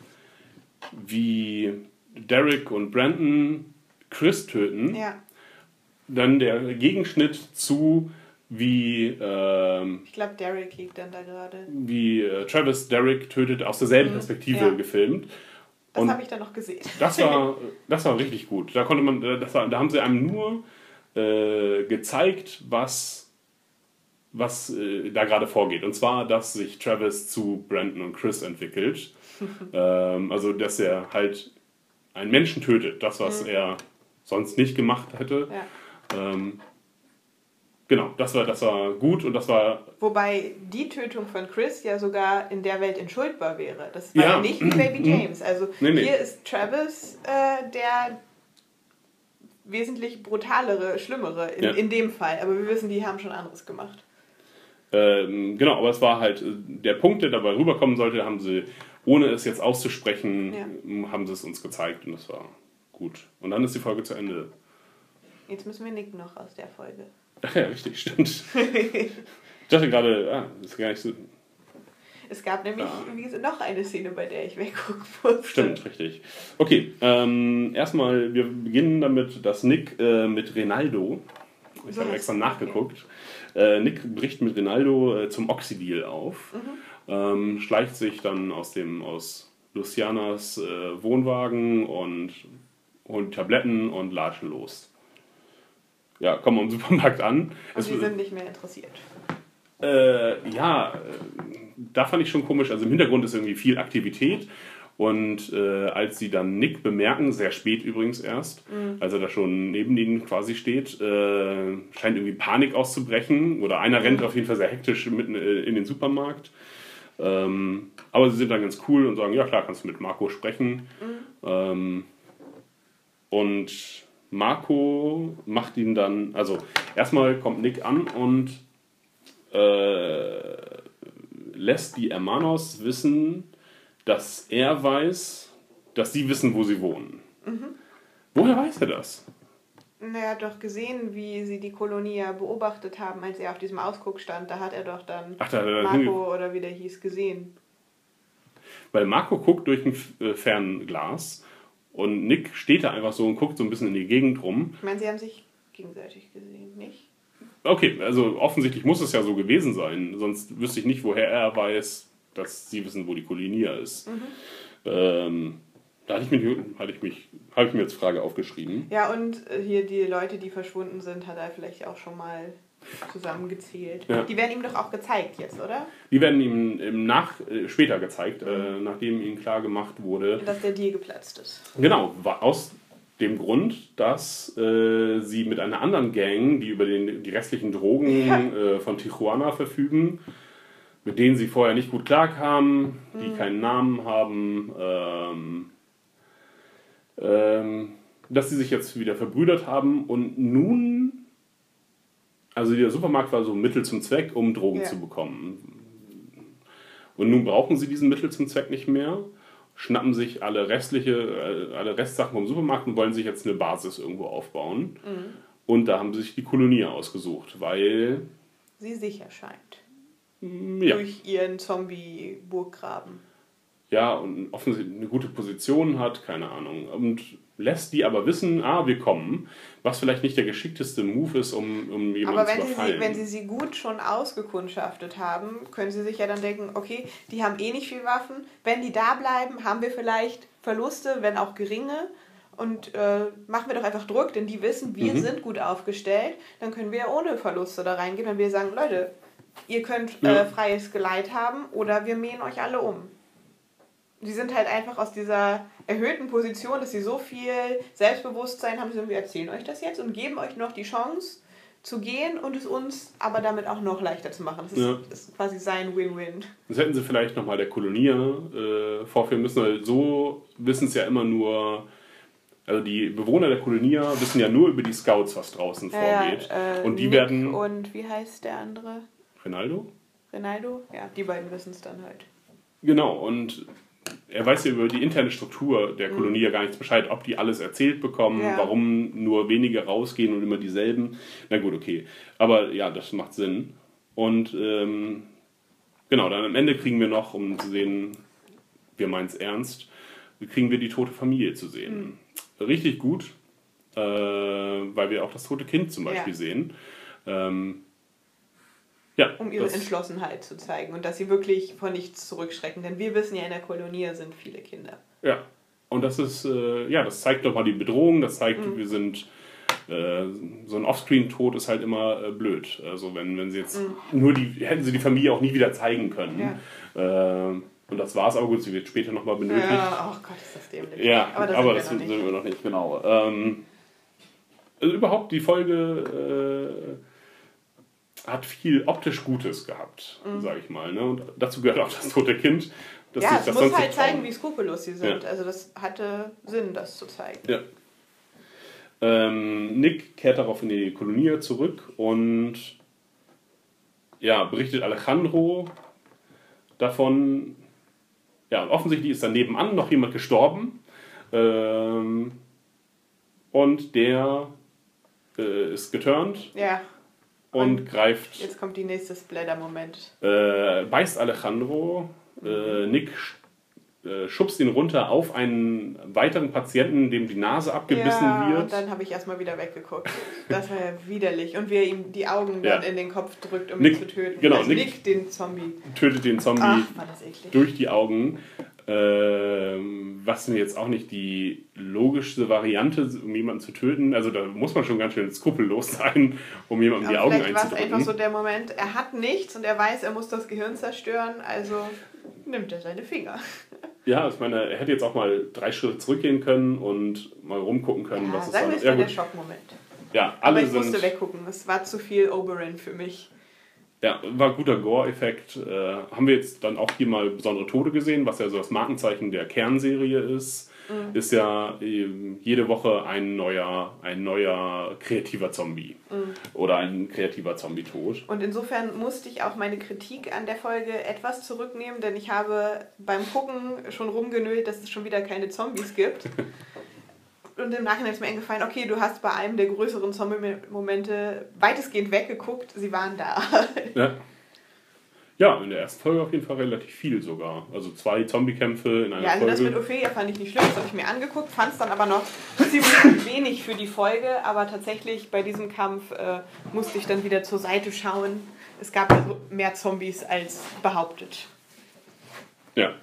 wie Derek und Brandon Chris töten. Ja. Dann der Gegenschnitt zu, wie, ähm, Ich glaube, Derek liegt dann da gerade. wie äh, Travis Derek tötet, aus derselben Mhm, Perspektive ja. gefilmt. Das Und habe ich dann noch gesehen. das war, das war richtig gut. Da konnte man, das war, da haben sie einem nur äh, gezeigt, was, was äh, da gerade vorgeht. Und zwar, dass sich Travis zu Brandon und Chris entwickelt. ähm, also, dass er halt einen Menschen tötet. Das, was Mhm. er sonst nicht gemacht hätte. Ja. Ähm, genau, das war, das war gut und das war... Wobei die Tötung von Chris ja sogar in der Welt entschuldbar wäre. Das war Ja. ja nicht wie Baby James. Also Nee, nee. hier ist Travis äh, der wesentlich brutalere, schlimmere in, Ja. in dem Fall. Aber wir wissen, die haben schon anderes gemacht. Ähm, genau, aber es war halt äh, der Punkt, der dabei rüberkommen sollte, haben sie, ohne es jetzt auszusprechen, Ja. m, haben sie es uns gezeigt und das war gut. Und dann ist die Folge zu Ende. Jetzt müssen wir Nick noch aus der Folge. Ach ja, richtig, stimmt. Ich dachte gerade, ah, das ist gar nicht so... Es gab nämlich Ja. wie gesagt, noch eine Szene, bei der ich weggucken musste. Stimmt, richtig. Okay, ähm, erstmal, wir beginnen damit, dass Nick äh, mit Rinaldo, ich So habe heißt extra es, nachgeguckt, äh, Nick bricht mit Rinaldo äh, zum Oxidil auf, Mhm. ähm, schleicht sich dann aus dem aus Lucianas äh, Wohnwagen und holt die Tabletten und latschen los. Ja, kommen am Supermarkt an. Und Es- sie sind nicht mehr interessiert. äh, ja, äh, da fand ich schon komisch. Also im Hintergrund ist irgendwie viel Aktivität. Und äh, als sie dann Nick bemerken, sehr spät übrigens erst, Mhm. als er da schon neben ihnen quasi steht, äh, scheint irgendwie Panik auszubrechen. Oder einer rennt auf jeden Fall sehr hektisch mitten äh, in den Supermarkt. Ähm, aber sie sind dann ganz cool und sagen, ja klar, kannst du mit Marco sprechen. Ähm, und Marco macht ihn dann, also erstmal kommt Nick an und äh, lässt die Hermanos wissen, dass er weiß, dass sie wissen, wo sie wohnen. Mhm. Woher weiß er das? Und er hat doch gesehen, wie sie die Kolonie ja beobachtet haben, als er auf diesem Ausguck stand. Da hat er doch dann Ach, da hat er dann hinge- Marco oder wie der hieß gesehen. Weil Marco guckt durch ein äh, Fernglas und Nick steht da einfach so und guckt so ein bisschen in die Gegend rum. Ich meine, sie haben sich gegenseitig gesehen, nicht? Okay, also offensichtlich muss es ja so gewesen sein, sonst wüsste ich nicht, woher er weiß, dass sie wissen, wo die Kolonie ist. Mhm. Ähm, da hatte ich, mich, hatte ich, mich, habe ich mir jetzt Frage aufgeschrieben. Ja, und äh, hier die Leute, die verschwunden sind, hat er vielleicht auch schon mal zusammengezählt. Ja. Die werden ihm doch auch gezeigt jetzt, oder? Die werden ihm im Nach, äh, später gezeigt, äh, nachdem ihnen klar gemacht wurde, Dass der Deal geplatzt ist. genau, war aus dem Grund, dass äh, sie mit einer anderen Gang, die über den, die restlichen Drogen Ja. äh, von Tijuana verfügen, mit denen sie vorher nicht gut klarkamen, die Mhm. keinen Namen haben, ähm, ähm, dass sie sich jetzt wieder verbrüdert haben und nun Also der Supermarkt war so ein Mittel zum Zweck, um Drogen Ja. zu bekommen. Und nun brauchen sie diesen Mittel zum Zweck nicht mehr, schnappen sich alle restliche, äh, alle Restsachen vom Supermarkt und wollen sich jetzt eine Basis irgendwo aufbauen. Mhm. Und da haben sie sich die Kolonie ausgesucht, weil... Sie sicher scheint. Ja, Durch ihren Zombie-Burggraben. ja, und offensichtlich eine gute Position hat, keine Ahnung. Und lässt die aber wissen, ah, wir kommen. Was vielleicht nicht der geschickteste Move ist, um, um jemanden Aber zu wenn sie, überfallen. sie, wenn sie sie gut schon ausgekundschaftet haben, können sie sich ja dann denken, okay, die haben eh nicht viel Waffen. Wenn die da bleiben, haben wir vielleicht Verluste, wenn auch geringe. Und äh, machen wir doch einfach Druck, denn die wissen, wir Mhm. sind gut aufgestellt. Dann können wir ohne Verluste da reingehen, wenn wir sagen, Leute, ihr könnt Ja. äh, freies Geleit haben oder wir mähen euch alle um. Die sind halt einfach aus dieser erhöhten Position, dass sie so viel Selbstbewusstsein haben, sie wir erzählen euch das jetzt und geben euch noch die Chance zu gehen und es uns aber damit auch noch leichter zu machen. Das ist, Ja. das ist quasi sein Win-Win. Das hätten sie vielleicht nochmal der Kolonie äh, vorführen müssen, weil so wissen es ja immer nur, also die Bewohner der Kolonie wissen ja nur über die Scouts, was draußen vorgeht. Ja, äh, und die Nick werden... Und wie heißt der andere? Ronaldo? Ronaldo? Ja, die beiden wissen es dann halt. Genau, und er weiß ja über die interne Struktur der Kolonie ja gar nichts Bescheid, ob die alles erzählt bekommen, Ja. warum nur wenige rausgehen und immer dieselben. Na gut, okay. Aber ja, das macht Sinn. Und ähm, genau, dann am Ende kriegen wir noch, um zu sehen, wir meinen es ernst, kriegen wir die tote Familie zu sehen. Richtig gut, äh, weil wir auch das tote Kind zum Beispiel Ja. sehen. Ähm, ja, Um ihre das- Entschlossenheit zu zeigen und dass sie wirklich vor nichts zurückschrecken. Denn wir wissen ja, in der Kolonie sind viele Kinder. Ja, und das ist, äh, ja, das zeigt doch mal die Bedrohung, das zeigt, Mhm. wir sind, äh, so ein Offscreen-Tod ist halt immer äh, blöd. Also wenn, wenn sie jetzt nur die, hätten sie die Familie auch nie wieder zeigen können. Mhm. Ja. Äh, und das war es, aber gut, sie wird später nochmal benötigt. Ja, oh Gott, ist das dämlich. Ja, aber das, aber sind, das wir sind noch nicht. wir noch nicht, genau. Ähm, also überhaupt, die Folge äh, hat viel optisch Gutes gehabt, sage ich mal. Ne? Und dazu gehört auch das tote Kind. Dass Ja, sich es das muss sonst halt nicht trauen. zeigen, wie skrupellos sie sind. Ja. Also das hatte Sinn, das zu zeigen. Ja. Ähm, Nick kehrt darauf in die Kolonie zurück und ja, berichtet Alejandro davon. Ja, offensichtlich ist da nebenan noch jemand gestorben. Ähm, und der äh, ist geturnt Ja, und, Und greift, jetzt kommt die nächste Splatter-Moment. äh, beißt Alejandro. Äh, Nick äh, schubst ihn runter auf einen weiteren Patienten, dem die Nase abgebissen ja, wird. und dann habe ich erstmal wieder weggeguckt. Das war ja widerlich. Und wie er ihm die Augen Ja. dann in den Kopf drückt, um Nick- ihn zu töten. genau, also Nick- Nick, den Zombie. Tötet den Zombie Ach, war das eklig. durch die Augen. Ähm, was mir jetzt auch nicht die logischste Variante, um jemanden zu töten. Also da muss man schon ganz schön skrupellos sein, um jemandem die Aber Augen vielleicht war es einzudrücken. einfach so der Moment, er hat nichts und er weiß, er muss das Gehirn zerstören, also nimmt er seine Finger. Ja, ich meine, er hätte jetzt auch mal drei Schritte zurückgehen können und mal rumgucken können, Ja, was es sagen wir, da es ja, war der gut. Schockmoment. Ja, Aber alle ich musste sind. weggucken, es war zu viel Oberyn für mich. Ja, war ein guter Gore-Effekt. Äh, haben wir jetzt dann auch hier mal besondere Tode gesehen, was ja so das Markenzeichen der Kernserie ist. Mhm. Ist ja ähm, jede Woche ein neuer, ein neuer kreativer Zombie. Mhm. Oder ein kreativer Zombie-Tod. Und insofern musste ich auch meine Kritik an der Folge etwas zurücknehmen, denn ich habe beim Gucken schon rumgenölt, dass es schon wieder keine Zombies gibt. Und im Nachhinein ist mir eingefallen, okay, du hast bei einem der größeren Zombie-Momente weitestgehend weggeguckt, sie waren da. Ja. Ja, in der ersten Folge auf jeden Fall relativ viel sogar. Also zwei Zombie-Kämpfe in einer Ja, also das mit Folge. Ophelia fand ich nicht schlimm, das habe ich mir angeguckt, fand es dann aber noch ziemlich wenig für die Folge, aber tatsächlich bei diesem Kampf äh, musste ich dann wieder zur Seite schauen. Es gab also mehr Zombies als behauptet. Ja.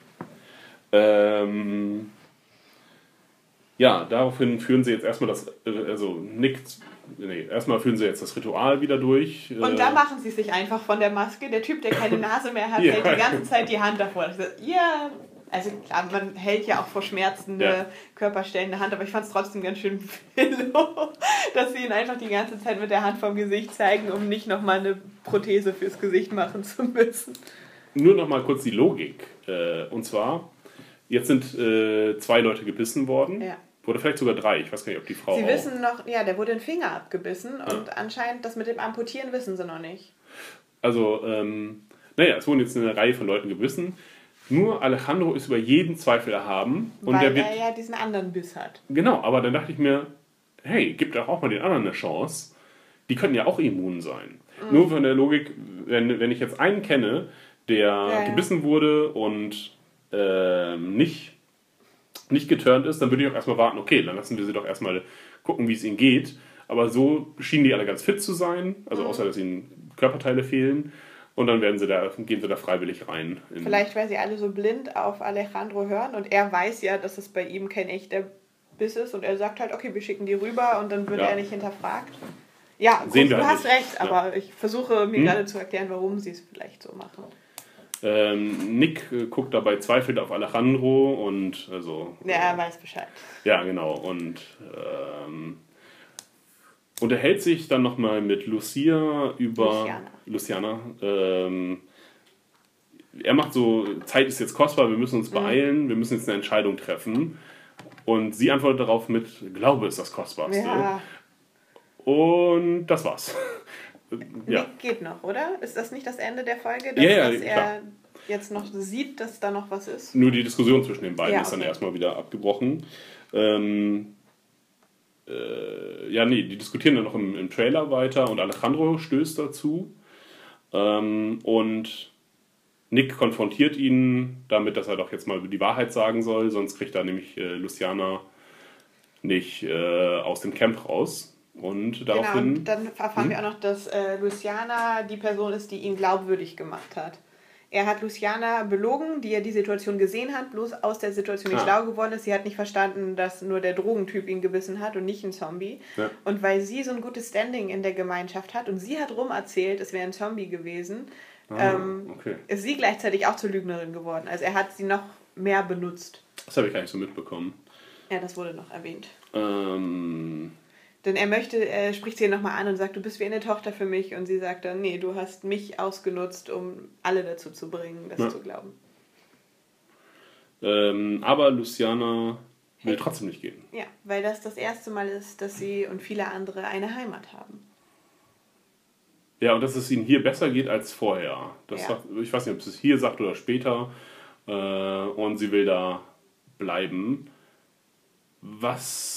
Ähm, ja, daraufhin führen sie jetzt erstmal das, äh, also Nick, nee, erstmal führen sie jetzt das Ritual wieder durch. Und äh, da machen sie sich einfach von der Maske. Der Typ, der keine Nase mehr hat, Ja. hält die ganze Zeit die Hand davor. Ich so, ja, also klar, man hält ja auch vor schmerzende Ja. Körperstellen eine Hand, aber ich fand es trotzdem ganz schön pillow, dass sie ihn einfach die ganze Zeit mit der Hand vom Gesicht zeigen, um nicht nochmal eine Prothese fürs Gesicht machen zu müssen. Nur noch mal kurz die Logik. Äh, und zwar, jetzt sind äh, zwei Leute gebissen worden. Ja. Oder vielleicht sogar drei. Ich weiß gar nicht, ob die Frau Sie auch... wissen noch, ja, der wurde den Finger abgebissen ja. und anscheinend das mit dem Amputieren wissen sie noch nicht. Also, ähm, naja, es wurden jetzt eine Reihe von Leuten gebissen. Nur Alejandro ist über jeden Zweifel erhaben. Und Weil der wird, er ja diesen anderen Biss hat. Genau, aber dann dachte ich mir, hey, gib doch auch mal den anderen eine Chance. Die können ja auch immun sein. Mhm. Nur von der Logik, wenn, wenn ich jetzt einen kenne, der ja, gebissen ja. wurde und äh, nicht, nicht geturnt ist, dann würde ich auch erstmal warten, okay, dann lassen wir sie doch erstmal gucken, wie es ihnen geht. Aber so schienen die alle ganz fit zu sein, also mhm. außer, dass ihnen Körperteile fehlen. Und dann werden sie da, gehen sie da freiwillig rein. Vielleicht, weil sie alle so blind auf Alejandro hören und er weiß ja, dass es bei ihm kein echter Biss ist und er sagt halt, okay, wir schicken die rüber und dann wird ja. er nicht hinterfragt. Ja, Sehen gut, wir du halt hast nicht. recht, aber ja. ich versuche mir hm? gerade zu erklären, warum sie es vielleicht so machen. Ähm, Nick äh, guckt dabei zweifelnd auf Alejandro und also... Ja, er weiß Bescheid. Ja, genau. Und ähm, unterhält sich dann nochmal mit Lucia über... Luciana. Luciana. Ähm, er macht so, Zeit ist jetzt kostbar, wir müssen uns beeilen, mhm. wir müssen jetzt eine Entscheidung treffen. Und sie antwortet darauf mit, Glaube ist das Kostbarste. Ja. Und das war's. Ja. Nick geht noch, oder? Ist das nicht das Ende der Folge, dass, ja, ja, dass er klar. jetzt noch sieht, dass da noch was ist? Nur die Diskussion zwischen den beiden ja, ist dann okay. erstmal wieder abgebrochen. Ähm, äh, ja, nee, die diskutieren dann noch im, im Trailer weiter und Alejandro stößt dazu. Ähm, und Nick konfrontiert ihn damit, dass er doch jetzt mal die Wahrheit sagen soll, sonst kriegt er nämlich äh, Luciana nicht äh, aus dem Camp raus. Und daraufhin... Genau, und dann erfahren hm? wir auch noch, dass äh, Luciana die Person ist, die ihn glaubwürdig gemacht hat. Er hat Luciana belogen, die ja die Situation gesehen hat, bloß aus der Situation nicht ah. schlau geworden ist. Sie hat nicht verstanden, dass nur der Drogentyp ihn gebissen hat und nicht ein Zombie. Ja. Und weil sie so ein gutes Standing in der Gemeinschaft hat und sie hat rum erzählt, es wäre ein Zombie gewesen, ah, ähm, okay. ist sie gleichzeitig auch zur Lügnerin geworden. Also er hat sie noch mehr benutzt. Das habe ich gar nicht so mitbekommen. Ja, das wurde noch erwähnt. Ähm... Denn er möchte, er spricht sie nochmal an und sagt, du bist wie eine Tochter für mich. Und sie sagt dann, nee, du hast mich ausgenutzt, um alle dazu zu bringen, das ja. zu glauben. Ähm, aber Luciana will hey. trotzdem nicht gehen. Ja, weil das das erste Mal ist, dass sie und viele andere eine Heimat haben. Ja, und dass es ihnen hier besser geht als vorher. Das ja. sagt, ich weiß nicht, ob sie es hier sagt oder später. Äh, und sie will da bleiben. Was...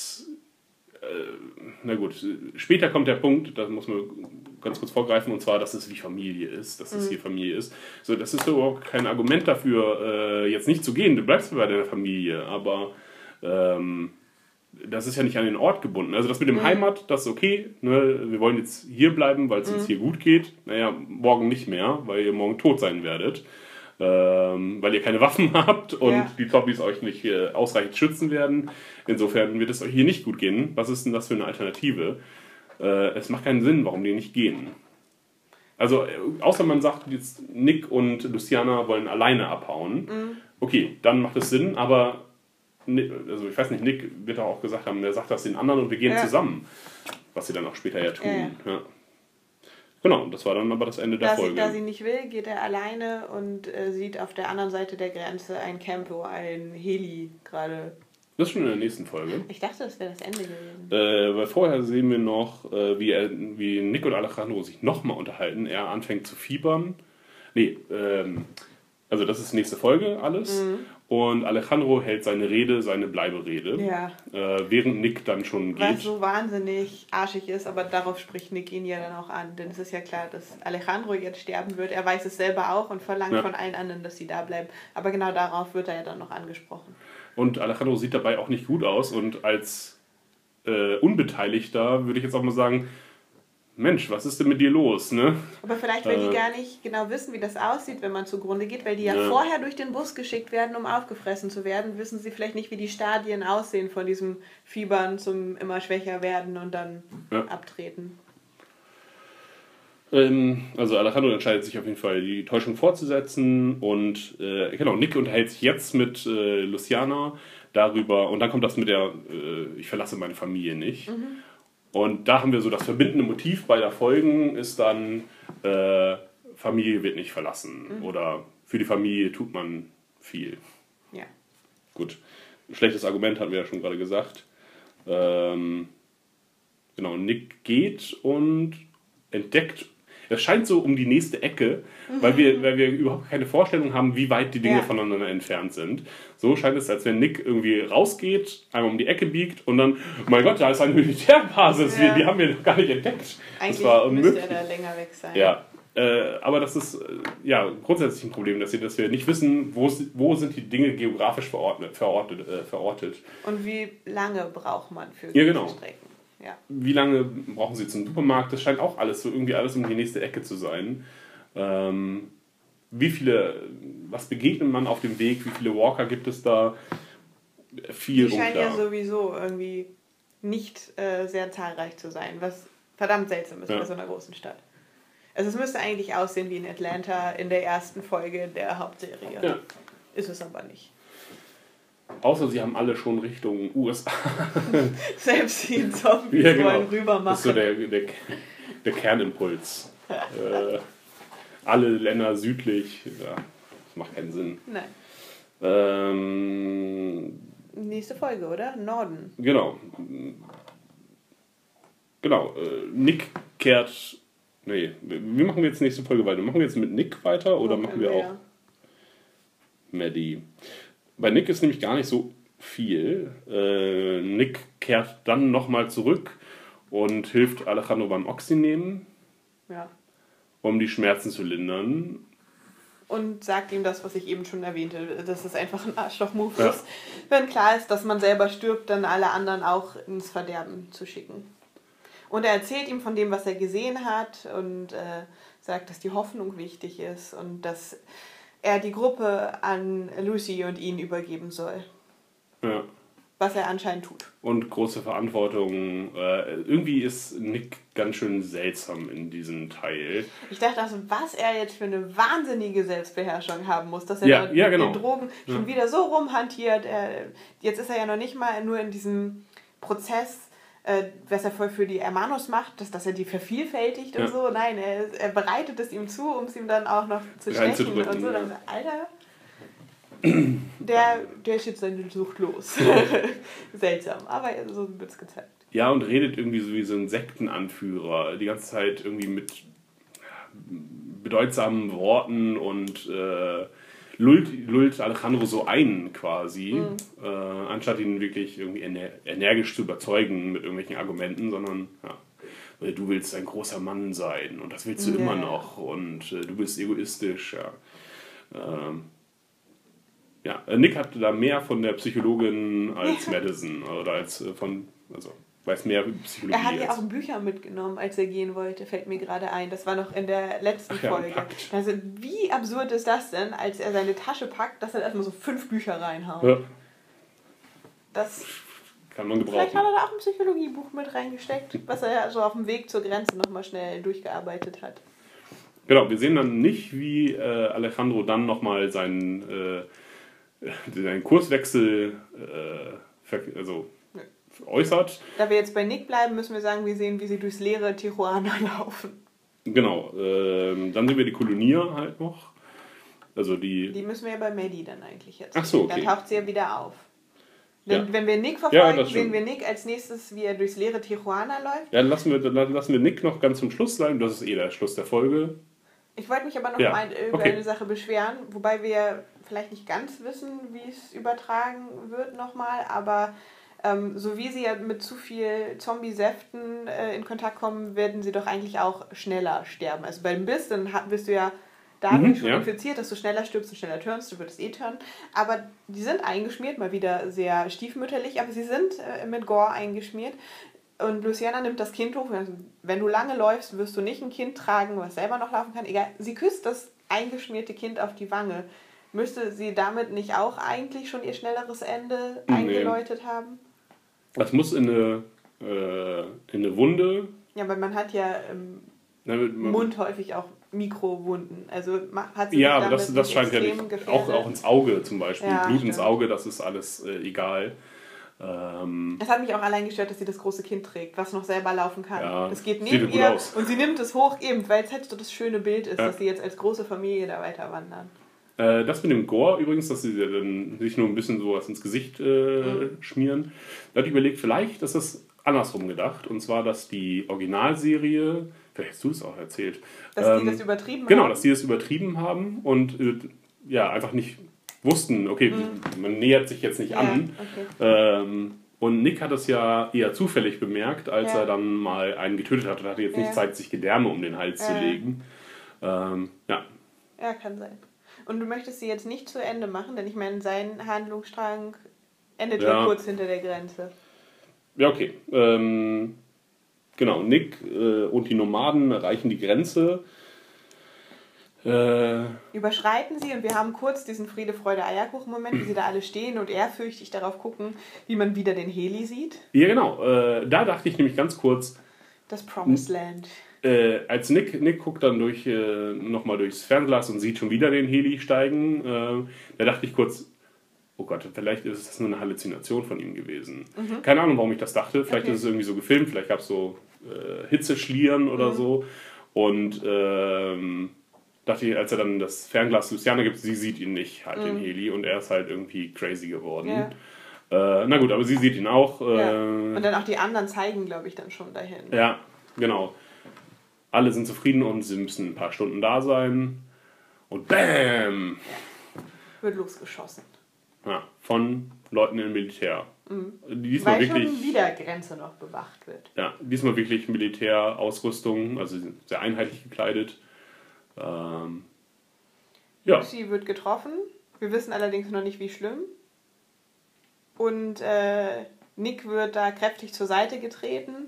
Na gut, später kommt der Punkt, da muss man ganz kurz vorgreifen, und zwar, dass es wie Familie ist, dass es mhm. hier Familie ist. So, das ist überhaupt kein Argument dafür, äh, jetzt nicht zu gehen, du bleibst bei deiner Familie, aber ähm, das ist ja nicht an den Ort gebunden. Also das mit dem mhm. Heimat, das ist okay, ne? Wir wollen jetzt hier bleiben, weil es mhm. uns hier gut geht. Naja, morgen nicht mehr, weil ihr morgen tot sein werdet. Ähm, weil ihr keine Waffen habt und ja. die Zombies euch nicht äh, ausreichend schützen werden. Insofern wird es euch hier nicht gut gehen. Was ist denn das für eine Alternative? Äh, es macht keinen Sinn, warum die nicht gehen. Also, äh, außer man sagt, jetzt Nick und Luciana wollen alleine abhauen. Mhm. Okay, dann macht es Sinn, aber also ich weiß nicht, Nick wird auch gesagt haben, der sagt das den anderen und wir gehen ja. zusammen. Was sie dann auch später ja tun. Ja. Ja. Genau, das war dann aber das Ende der da Folge. Sie, da sie nicht will, geht er alleine und äh, sieht auf der anderen Seite der Grenze ein Camp, wo ein Heli gerade... Das ist schon in der nächsten Folge. Ich dachte, das wäre das Ende gewesen. Äh, weil vorher sehen wir noch, äh, wie, er, wie Nick und Alejandro sich nochmal unterhalten. Er anfängt zu fiebern. Nee, ähm, also das ist nächste Folge alles. Mhm. Und Alejandro hält seine Rede, seine Bleiberede. Ja. Äh, während Nick dann schon geht. Was so wahnsinnig arschig ist, aber darauf spricht Nick ihn ja dann auch an. Denn es ist ja klar, dass Alejandro jetzt sterben wird. Er weiß es selber auch und verlangt ja. von allen anderen, dass sie da bleiben. Aber genau darauf wird er ja dann noch angesprochen. Und Alejandro sieht dabei auch nicht gut aus. Und als äh, Unbeteiligter würde ich jetzt auch mal sagen, Mensch, was ist denn mit dir los? Ne? Aber vielleicht, weil äh, die gar nicht genau wissen, wie das aussieht, wenn man zugrunde geht, weil die ja, ja vorher durch den Bus geschickt werden, um aufgefressen zu werden, wissen sie vielleicht nicht, wie die Stadien aussehen von diesem Fiebern zum immer schwächer werden und dann ja. abtreten. Ähm, also Alejandro entscheidet sich auf jeden Fall, die Täuschung fortzusetzen und äh, genau, Nick unterhält sich jetzt mit äh, Luciana darüber und dann kommt das mit der äh, ich verlasse meine Familie nicht. Mhm. Und da haben wir so das verbindende Motiv beider Folgen ist dann, äh, Familie wird nicht verlassen. Mhm. Oder für die Familie tut man viel. Ja. Gut. schlechtes Argument, hatten wir ja schon gerade gesagt. Ähm, genau, Nick geht und entdeckt, es scheint so um die nächste Ecke, mhm. weil, wir, weil wir überhaupt keine Vorstellung haben, wie weit die Dinge ja. voneinander entfernt sind. So scheint es, als wenn Nick irgendwie rausgeht, einmal um die Ecke biegt und dann, oh mein Gott, da ist eine Militärbasis, ja. wir, die haben wir noch gar nicht entdeckt. Eigentlich das war müsste er da länger weg sein. Ja. Äh, aber das ist äh, ja grundsätzlich ein Problem, dass wir, dass wir nicht wissen, wo, wo sind die Dinge geografisch verordnet, verortet, äh, verortet. Und wie lange braucht man für ja, genau. Strecken. Ja. Wie lange brauchen sie zum Supermarkt? Das scheint auch alles so irgendwie alles um die nächste Ecke zu sein. Ähm, wie viele, was begegnet man auf dem Weg? Wie viele Walker gibt es da? Viel Die scheinen unklar. ja sowieso irgendwie nicht äh, sehr zahlreich zu sein, was verdammt seltsam ist ja. bei so einer großen Stadt. Also es müsste eigentlich aussehen wie in Atlanta in der ersten Folge der Hauptserie. Ja. Ist es aber nicht. Außer sie haben alle schon Richtung U S A. Selbst die Zombies ja, genau. wollen rüber machen. Das ist so der, der, der Kernimpuls. äh, alle Länder südlich, ja, das macht keinen Sinn. Nein. Ähm, Nächste Folge, oder? Norden. Genau. Genau. Äh, Nick kehrt... Nee, wie machen wir jetzt nächste Folge weiter? Machen wir jetzt mit Nick weiter oder machen wir auch Maddie? Bei Nick ist nämlich gar nicht so viel. Äh, Nick kehrt dann nochmal zurück und hilft Alejandro beim Oxy nehmen, ja. um die Schmerzen zu lindern. Und sagt ihm das, was ich eben schon erwähnte, dass es einfach ein Arschloch-Move ja. ist. Wenn klar ist, dass man selber stirbt, dann alle anderen auch ins Verderben zu schicken. Und er erzählt ihm von dem, was er gesehen hat und äh, sagt, dass die Hoffnung wichtig ist und dass er die Gruppe an Lucy und ihn übergeben soll. Ja. Was er anscheinend tut. Und große Verantwortung. Äh, irgendwie ist Nick ganz schön seltsam in diesem Teil. Ich dachte also, was er jetzt für eine wahnsinnige Selbstbeherrschung haben muss, dass er ja, da ja, mit genau. den Drogen ja. schon wieder so rumhantiert. Er, jetzt ist er ja noch nicht mal nur in diesem Prozess, äh, was er voll für die Hermanos macht, dass, dass er die vervielfältigt und ja. so. Nein, er, er bereitet es ihm zu, um es ihm dann auch noch zu stechen und so. Ja. Dann, Alter, der, der ist jetzt seine Sucht los. Seltsam, aber so wird es gezeigt. Ja, und redet irgendwie so wie so ein Sektenanführer. Die ganze Zeit irgendwie mit bedeutsamen Worten und äh, lullt, lullt Alejandro so ein quasi, mhm. äh, anstatt ihn wirklich irgendwie ener- energisch zu überzeugen mit irgendwelchen Argumenten, sondern ja, du willst ein großer Mann sein und das willst du ja. immer noch und äh, du bist egoistisch. Ja. Ähm, ja, Nick hat da mehr von der Psychologin als Madison oder als äh, von, also weiß mehr Psychologie. Er hat ja auch Bücher mitgenommen, als er gehen wollte, fällt mir gerade ein. Das war noch in der letzten Ach ja, Folge. Also wie absurd ist das denn, als er seine Tasche packt, dass er erstmal so fünf Bücher reinhaut. Ja. Das kann man gebrauchen. Vielleicht hat er da auch ein Psychologiebuch mit reingesteckt, was er ja so auf dem Weg zur Grenze nochmal schnell durchgearbeitet hat. Genau, wir sehen dann nicht, wie äh, Alejandro dann nochmal seinen, äh, seinen Kurswechsel äh, also äußert. Da wir jetzt bei Nick bleiben, müssen wir sagen, wir sehen, wie sie durchs leere Tijuana laufen. Genau, ähm, dann sehen wir die Kolonier halt noch. Also die, die müssen wir ja bei Maddie dann eigentlich jetzt Ach so, okay. Dann taucht sie ja wieder auf. Wenn, ja. wenn wir Nick verfolgen, ja, sehen wir Nick als nächstes, wie er durchs leere Tijuana läuft. Ja, dann lassen wir, dann lassen wir Nick noch ganz zum Schluss sein. Das ist eh der Schluss der Folge. Ich wollte mich aber noch ja. mal über okay. eine Sache beschweren, wobei wir vielleicht nicht ganz wissen, wie es übertragen wird nochmal, aber ähm, so wie sie ja mit zu viel Zombie-Säften äh, in Kontakt kommen, werden sie doch eigentlich auch schneller sterben. Also beim Biss, dann bist du ja dadurch mhm, schon ja. infiziert, dass du schneller stirbst und schneller turnst, du würdest eh turnen. Aber die sind eingeschmiert, mal wieder sehr stiefmütterlich, aber sie sind äh, mit Gore eingeschmiert. Und Luciana nimmt das Kind hoch. Also, wenn du lange läufst, wirst du nicht ein Kind tragen, was selber noch laufen kann. Egal, sie küsst das eingeschmierte Kind auf die Wange. Müsste sie damit nicht auch eigentlich schon ihr schnelleres Ende nee. eingeläutet haben? Das muss in eine, äh, in eine Wunde. Ja, weil man hat ja im Na, man, Mund häufig auch Mikrowunden. Also hat sie ja, aber das, das scheint ja nicht. Auch, auch ins Auge zum Beispiel. Ja, Blut stimmt. ins Auge, das ist alles äh, egal. Ähm, es hat mich auch allein gestört, dass sie das große Kind trägt, was noch selber laufen kann. Ja, das geht neben gut ihr aus. Und sie nimmt es hoch, eben, weil es halt so das schöne Bild ist, ja. dass sie jetzt als große Familie da weiter wandern. Äh, das mit dem Gore übrigens, dass sie dann sich nur ein bisschen so was ins Gesicht äh, mhm. schmieren. Da hatte ich überlegt, vielleicht ist das andersrum gedacht. Und zwar, dass die Originalserie, vielleicht hast du es auch erzählt. Dass ähm, die das übertrieben genau, haben? Genau, dass die das übertrieben haben und äh, ja, einfach nicht wussten, okay, mhm. man nähert sich jetzt nicht ja, an. Okay. Ähm, und Nick hat das ja eher zufällig bemerkt, als ja. er dann mal einen getötet hat und hatte jetzt nicht ja. Zeit, sich Gedärme um den Hals ja. zu legen. Ähm, ja. Ja, kann sein. Und du möchtest sie jetzt nicht zu Ende machen, denn ich meine, sein Handlungsstrang endet ja, ja kurz hinter der Grenze. Ja, okay. Ähm, genau, Nick äh, und die Nomaden erreichen die Grenze. Äh, Überschreiten sie und wir haben kurz diesen Friede, Freude, Eierkuchen-Moment, wie sie da alle stehen und ehrfürchtig darauf gucken, wie man wieder den Heli sieht. Ja, genau. Äh, da dachte ich nämlich ganz kurz... Das Promised Land. Äh, als Nick, Nick guckt dann durch, äh, nochmal durchs Fernglas und sieht schon wieder den Heli steigen, äh, da dachte ich kurz, oh Gott, vielleicht ist das nur eine Halluzination von ihm gewesen. Mhm. Keine Ahnung, warum ich das dachte. Vielleicht okay. ist es irgendwie so gefilmt, vielleicht gab es so äh, Hitzeschlieren oder mhm. so. Und ähm, dachte ich, als er dann das Fernglas Luciana gibt, sie sieht ihn nicht, halt mhm. den Heli, und er ist halt irgendwie crazy geworden. Ja. Äh, na gut, aber sie sieht ihn auch. Äh, ja. Und dann auch die anderen zeigen, glaube ich, dann schon dahin. Ja, genau. Alle sind zufrieden und sie müssen ein paar Stunden da sein. Und BÄM! Wird losgeschossen. Ja, von Leuten im Militär. Mhm. Diesmal Weil wirklich, schon wieder Grenze noch bewacht wird. Ja, diesmal wirklich Militärausrüstung, also sehr einheitlich gekleidet. Ähm, ja. Lucy wird getroffen. Wir wissen allerdings noch nicht, wie schlimm. Und äh, Nick wird da kräftig zur Seite getreten.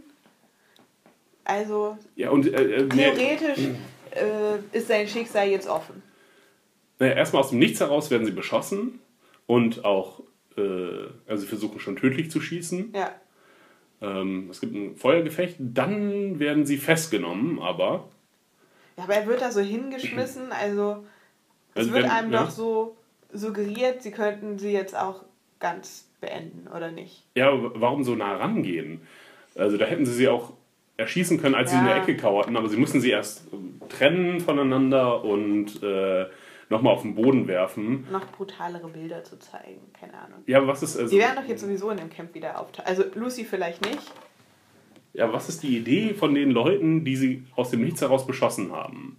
Also ja, und, äh, äh, theoretisch äh, ist sein Schicksal jetzt offen. Naja, erstmal aus dem Nichts heraus werden sie beschossen und auch, äh, also sie versuchen schon tödlich zu schießen. Ja. Ähm, es gibt ein Feuergefecht, dann werden sie festgenommen, aber... Ja, aber er wird da so hingeschmissen, also es also wird wenn, einem ja. doch so suggeriert, sie könnten sie jetzt auch ganz beenden, oder nicht? Ja, aber warum so nah rangehen? Also da hätten sie sie auch erschießen können, als ja. sie in der Ecke kauerten, aber sie mussten sie erst trennen voneinander und äh, nochmal auf den Boden werfen. Noch brutalere Bilder zu zeigen, keine Ahnung. Ja, aber was ist... Also, die werden doch jetzt sowieso in dem Camp wieder auftauchen. Also Lucy vielleicht nicht. Ja, was ist die Idee von den Leuten, die sie aus dem Nichts heraus beschossen haben?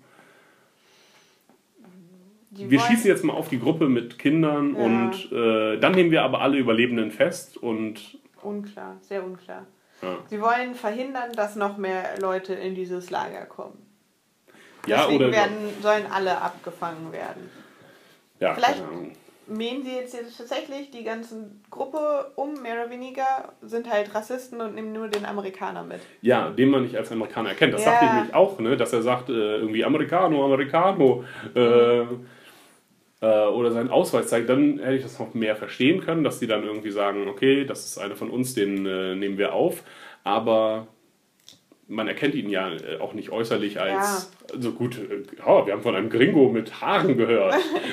Die wir schießen jetzt mal auf die Gruppe mit Kindern ja. und äh, dann nehmen wir aber alle Überlebenden fest und... Unklar, sehr unklar. Ja. Sie wollen verhindern, dass noch mehr Leute in dieses Lager kommen. Ja, Deswegen oder werden, sollen alle abgefangen werden. Ja, vielleicht mähen sie jetzt, jetzt tatsächlich die ganze Gruppe um, mehr oder weniger, sind halt Rassisten und nehmen nur den Amerikaner mit. Ja, den man nicht als Amerikaner erkennt. Das ja. sagte ich nämlich auch, ne? Dass er sagt, äh, irgendwie Americano, Americano, äh, mhm. äh, oder seinen Ausweis zeigt. Dann hätte ich das noch mehr verstehen können, dass die dann irgendwie sagen, okay, das ist einer von uns, den äh, nehmen wir auf. Aber man erkennt ihn ja auch nicht äußerlich als, ja. also gut, oh, wir haben von einem Gringo mit Haaren gehört.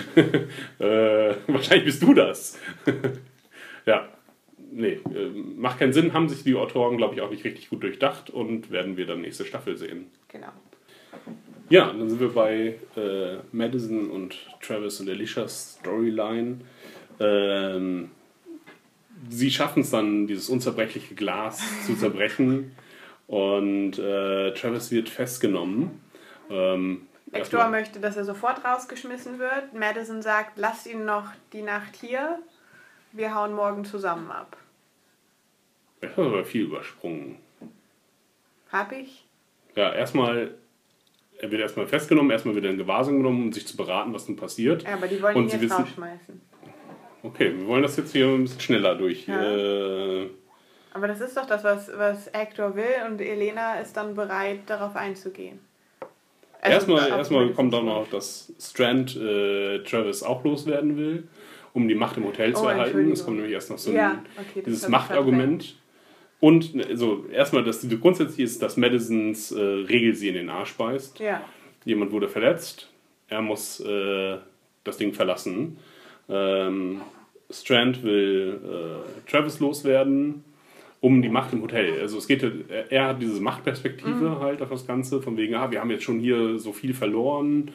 äh, wahrscheinlich bist du das. Ja, nee, äh, macht keinen Sinn, haben sich die Autoren, glaube ich, auch nicht richtig gut durchdacht und werden wir dann nächste Staffel sehen. Genau. Ja, dann sind wir bei äh, Madison und Travis und Alicias Storyline. Ähm, sie schaffen es dann, dieses unzerbrechliche Glas zu zerbrechen. Und äh, Travis wird festgenommen. Ähm, Hector möchte, dass er sofort rausgeschmissen wird. Madison sagt, lasst ihn noch die Nacht hier. Wir hauen morgen zusammen ab. Ich habe aber viel übersprungen. Hab ich? Ja, erstmal, er wird erstmal festgenommen, erstmal wird er in Gewahrsam genommen, um sich zu beraten, was nun passiert. Ja, aber die wollen Und ihn sie jetzt wissen, rausschmeißen. Okay, wir wollen das jetzt hier ein bisschen schneller durch. Ja. Äh, Aber das ist doch das, was, was Hector will, und Elena ist dann bereit, darauf einzugehen. Also erstmal erstmal kommt dann noch, dass Strand äh, Travis auch loswerden will, um die Macht im Hotel oh, zu erhalten. Es kommt nämlich erst noch so ein, ja, okay, dieses Machtargument. Und also, erstmal, das grundsätzlich ist, dass Madisons äh, Regel sie in den Arsch beißt. Ja. Jemand wurde verletzt, er muss äh, das Ding verlassen. Ähm, Strand will äh, Travis loswerden, um die Macht im Hotel. Also es geht, er hat diese Machtperspektive mhm. halt auf das Ganze, von wegen, ah, wir haben jetzt schon hier so viel verloren,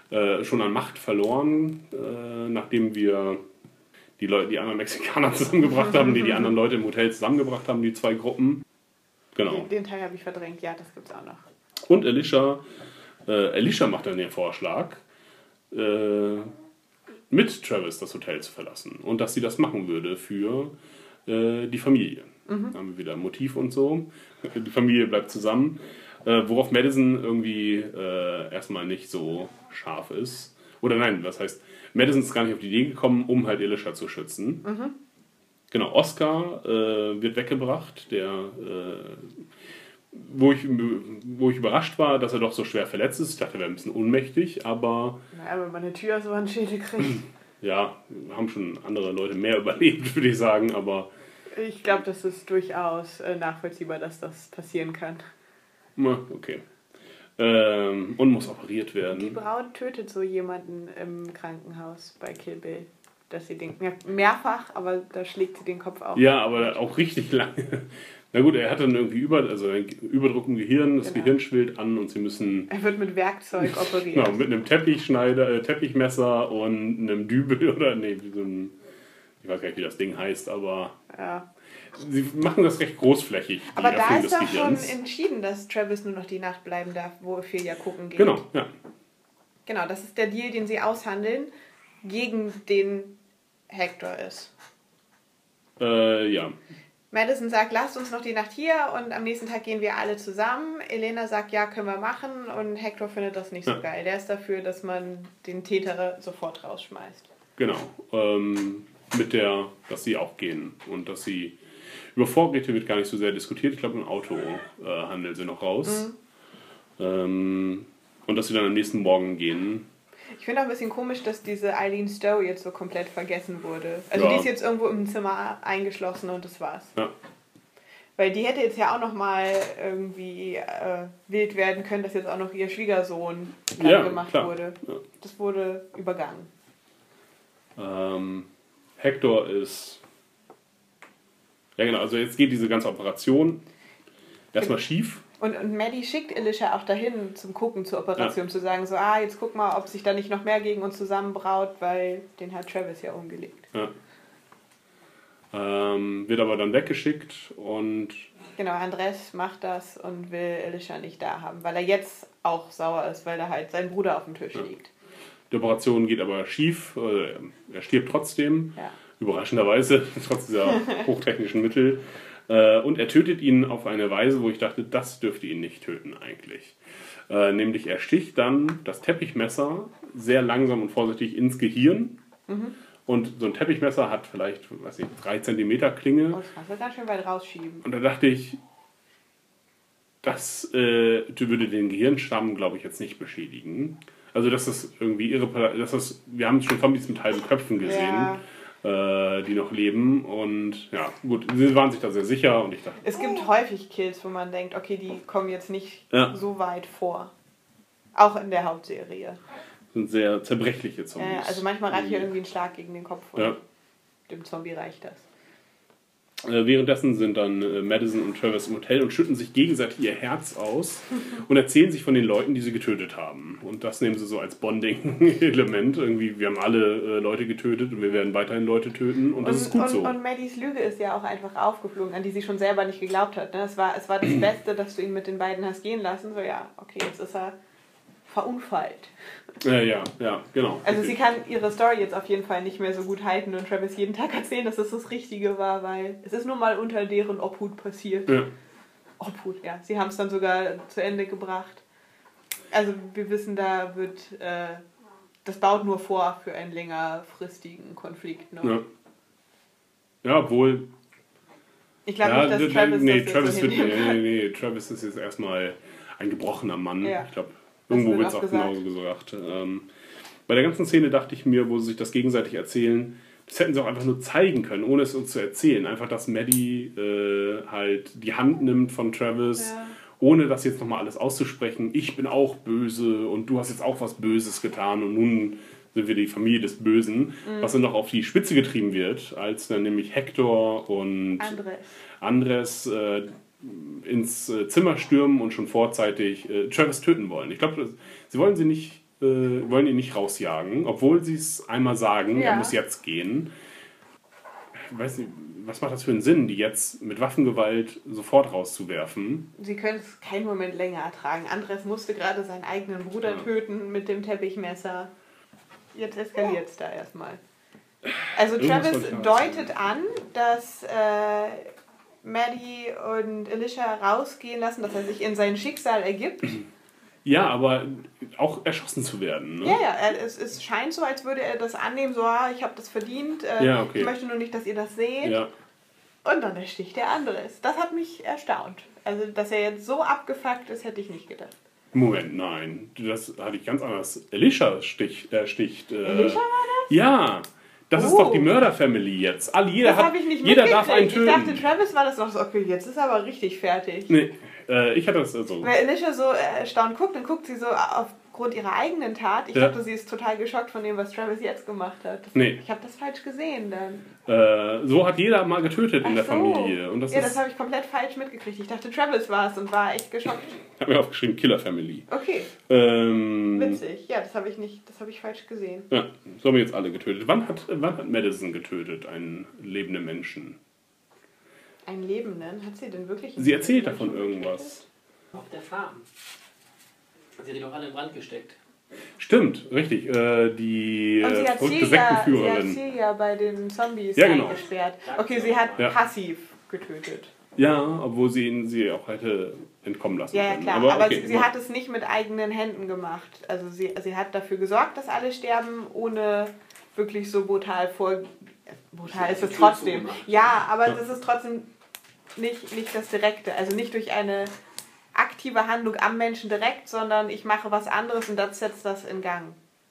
äh, schon an Macht verloren, äh, nachdem wir die, Leute, die anderen Mexikaner zusammengebracht haben, die die anderen Leute im Hotel zusammengebracht haben, die zwei Gruppen. Genau. Den, den Teil habe ich verdrängt, ja, das gibt's auch noch. Und Alicia, äh, Alicia macht dann den Vorschlag, äh, mit Travis das Hotel zu verlassen und dass sie das machen würde für äh, die Familie. Mhm. Da haben wir wieder ein Motiv und so. Die Familie bleibt zusammen. Äh, worauf Madison irgendwie äh, erstmal nicht so scharf ist. Oder nein, was heißt, Madison ist gar nicht auf die Idee gekommen, um halt Alicia zu schützen. Mhm. Genau, Oscar äh, wird weggebracht, der, äh, wo, ich, wo ich überrascht war, dass er doch so schwer verletzt ist. Ich dachte, er wäre ein bisschen ohnmächtig, aber... Naja, wenn man eine Tür aus so einen Schädel kriegt. Ja, haben schon andere Leute mehr überlebt, würde ich sagen, aber... Ich glaube, das ist durchaus äh, nachvollziehbar, dass das passieren kann. Okay. Ähm, und muss operiert werden. Die Braut tötet so jemanden im Krankenhaus bei Kill Bill. Dass sie den, ja, mehrfach, aber da schlägt sie den Kopf auf. Ja, aber auch richtig lange. Na gut, er hat dann irgendwie über, also einen Überdruck im Gehirn, das genau. Gehirn schwillt an und sie müssen... Er wird mit Werkzeug operiert. Genau, mit einem Teppichschneider, äh, Teppichmesser und einem Dübel oder nee, so ein, ich weiß gar nicht, wie das Ding heißt, aber... Ja. Sie machen das recht großflächig. Aber da ist doch schon entschieden, dass Travis nur noch die Nacht bleiben darf, wo Ophelia gucken geht. Genau, ja. Genau, das ist der Deal, den sie aushandeln, gegen den Hector ist. Äh, ja. Madison sagt, lasst uns noch die Nacht hier und am nächsten Tag gehen wir alle zusammen. Elena sagt, ja, können wir machen und Hector findet das nicht so ja. geil. Der ist dafür, dass man den Täter sofort rausschmeißt. Genau. Ähm, mit der, dass sie auch gehen und dass sie... Über Vorräte wird gar nicht so sehr diskutiert. Ich glaube, ein Auto äh, handeln sie noch raus. Mhm. Ähm, und dass sie dann am nächsten Morgen gehen. Ich finde auch ein bisschen komisch, dass diese Eileen Stowe jetzt so komplett vergessen wurde. Also ja. die ist jetzt irgendwo im Zimmer eingeschlossen und das war's. Ja. Weil die hätte jetzt ja auch noch mal irgendwie äh, wild werden können, dass jetzt auch noch ihr Schwiegersohn ja, gemacht klar. wurde. Ja. Das wurde übergangen. Ähm, Hector ist... Ja genau, also jetzt geht diese ganze Operation erstmal schief. Und, und Maddie schickt Alicia auch dahin zum Gucken zur Operation, ja. zu sagen so, ah, jetzt guck mal, ob sich da nicht noch mehr gegen uns zusammenbraut, weil den hat Travis ja umgelegt. Ja. Ähm, wird aber dann weggeschickt und... Genau, Andres macht das und will Alicia nicht da haben, weil er jetzt auch sauer ist, weil da halt sein Bruder auf dem Tisch ja. liegt. Die Operation geht aber schief, äh, er stirbt trotzdem. Ja. Überraschenderweise, trotz dieser hochtechnischen Mittel. Äh, und er tötet ihn auf eine Weise, wo ich dachte, das dürfte ihn nicht töten eigentlich. Äh, nämlich er sticht dann das Teppichmesser sehr langsam und vorsichtig ins Gehirn. Mhm. Und so ein Teppichmesser hat vielleicht, weiß nicht, drei Zentimeter Klinge. Oh, das kannst du ganz schön weit rausschieben. Und da dachte ich, das äh, würde den Gehirnstamm, glaube ich, jetzt nicht beschädigen. Also dass das irgendwie irre, dass das, wir haben schon Zombies mit halben Köpfen gesehen. Ja. Die noch leben und ja, gut, sie waren sich da sehr sicher und ich dachte... Es gibt oh. häufig Kills, wo man denkt, okay, die kommen jetzt nicht ja. so weit vor. Auch in der Hauptserie. Das sind sehr zerbrechliche Zombies. Ja, also manchmal reicht ja irgendwie ein Schlag gegen den Kopf und ja. dem Zombie reicht das. Äh, währenddessen sind dann äh, Madison und Travis im Hotel und schütten sich gegenseitig ihr Herz aus und erzählen sich von den Leuten, die sie getötet haben. Und das nehmen sie so als Bonding-Element. Irgendwie, wir haben alle äh, Leute getötet und wir werden weiterhin Leute töten und das und, ist gut und, so. Und Maddies Lüge ist ja auch einfach aufgeflogen, an die sie schon selber nicht geglaubt hat. Ne? Es war, es war das Beste, dass du ihn mit den beiden hast gehen lassen. So, ja, okay, jetzt ist er verunfallt. Äh, ja, ja, genau. Also okay. sie kann ihre Story jetzt auf jeden Fall nicht mehr so gut halten und Travis jeden Tag erzählen, dass es das Richtige war, weil es ist nun mal unter deren Obhut passiert. Ja. Obhut, ja. Sie haben es dann sogar zu Ende gebracht. Also wir wissen, da wird, äh, das baut nur vor für einen längerfristigen Konflikt. Ne? Ja. ja, obwohl... Ich glaube ja, nicht, dass Travis nee, das Travis so wird, hinnehmen nee, kann. nee, nee, Travis ist jetzt erstmal ein gebrochener Mann. Ja. Ich glaube, irgendwo wird es auch gesagt. genauso gesagt. Ähm, bei der ganzen Szene dachte ich mir, wo sie sich das gegenseitig erzählen, das hätten sie auch einfach nur zeigen können, ohne es uns zu erzählen. Einfach, dass Maddie äh, halt die Hand nimmt von Travis, Ja. ohne das jetzt nochmal alles auszusprechen. Ich bin auch böse und du hast jetzt auch was Böses getan und nun sind wir die Familie des Bösen. Mhm. Was dann noch auf die Spitze getrieben wird, als dann nämlich Hector und Andres, Andres äh, ins äh, Zimmer stürmen und schon vorzeitig äh, Travis töten wollen. Ich glaube, sie wollen sie nicht äh, wollen ihn nicht rausjagen, obwohl sie es einmal sagen, Ja. er muss jetzt gehen. Ich weiß nicht, was macht das für einen Sinn, die jetzt mit Waffengewalt sofort rauszuwerfen? Sie können es keinen Moment länger ertragen. Andres musste gerade seinen eigenen Bruder Ja. töten mit dem Teppichmesser. Jetzt eskaliert es da erstmal. Also Irgendwas Travis wollte ich noch deutet an, dass äh, Maddie und Alicia rausgehen lassen, dass er sich in sein Schicksal ergibt. Ja, aber auch erschossen zu werden. Ne? Ja, ja, er, es, es scheint so, als würde er das annehmen, so, ah, ich habe das verdient, äh, Ja, okay. ich möchte nur nicht, dass ihr das seht. Ja. Und dann ersticht der Andres. Das hat mich erstaunt. Also, dass er jetzt so abgefuckt ist, hätte ich nicht gedacht. Moment, nein. Das hatte ich ganz anders. Alicia stich, äh, sticht. Äh, Alicia war das? Ja. Das ist Oh. doch die Mörder-Family jetzt. Alle, jeder Das hat, habe ich nicht jeder darf einen mitgekriegt. töten. Ich dachte, Travis war das noch so, okay, jetzt ist er aber richtig fertig. Nee, äh, ich hatte das so. Also. Weil Alicia so äh, erstaunt guckt, dann guckt sie so aufgrund ihrer eigenen Tat. Ich Ja. dachte, sie ist total geschockt von dem, was Travis jetzt gemacht hat. Das, Nee. Ich habe das falsch gesehen dann. Äh, so hat jeder mal getötet in der Ach so. Familie. Und das ja, ist, das habe ich komplett falsch mitgekriegt. Ich dachte, Travis war es und war echt geschockt. ich habe mir aufgeschrieben, Killer Family. Okay, Ähm, witzig. Ja, das habe ich nicht, das habe ich falsch gesehen. ja, so haben wir jetzt alle getötet. Wann hat, wann hat Madison getötet, einen lebenden Menschen? Einen Lebenden? Hat sie denn wirklich... einen Sie erzählt Menschen davon irgendwas. Auf der Farm. Sie hat die doch alle in Brand gesteckt. Stimmt, richtig. Äh, die Und sie äh, hat verrückte Celia, sie hat Sektenführerin. Celia bei den Zombies Ja, genau. eingesperrt. Okay, sie hat Ja. passiv getötet. Ja, obwohl sie ihn sie auch hätte entkommen lassen Ja, ja können. klar. Aber, okay, sie, sie hat es nicht mit eigenen Händen gemacht. Also sie, sie hat dafür gesorgt, dass alle sterben, ohne wirklich so brutal vor... Brutal ist es Tür trotzdem. zugemacht. Ja, aber das ist trotzdem nicht, nicht das Direkte. Also nicht durch eine aktive Handlung am Menschen direkt, sondern ich mache was anderes und das setzt das in Gang.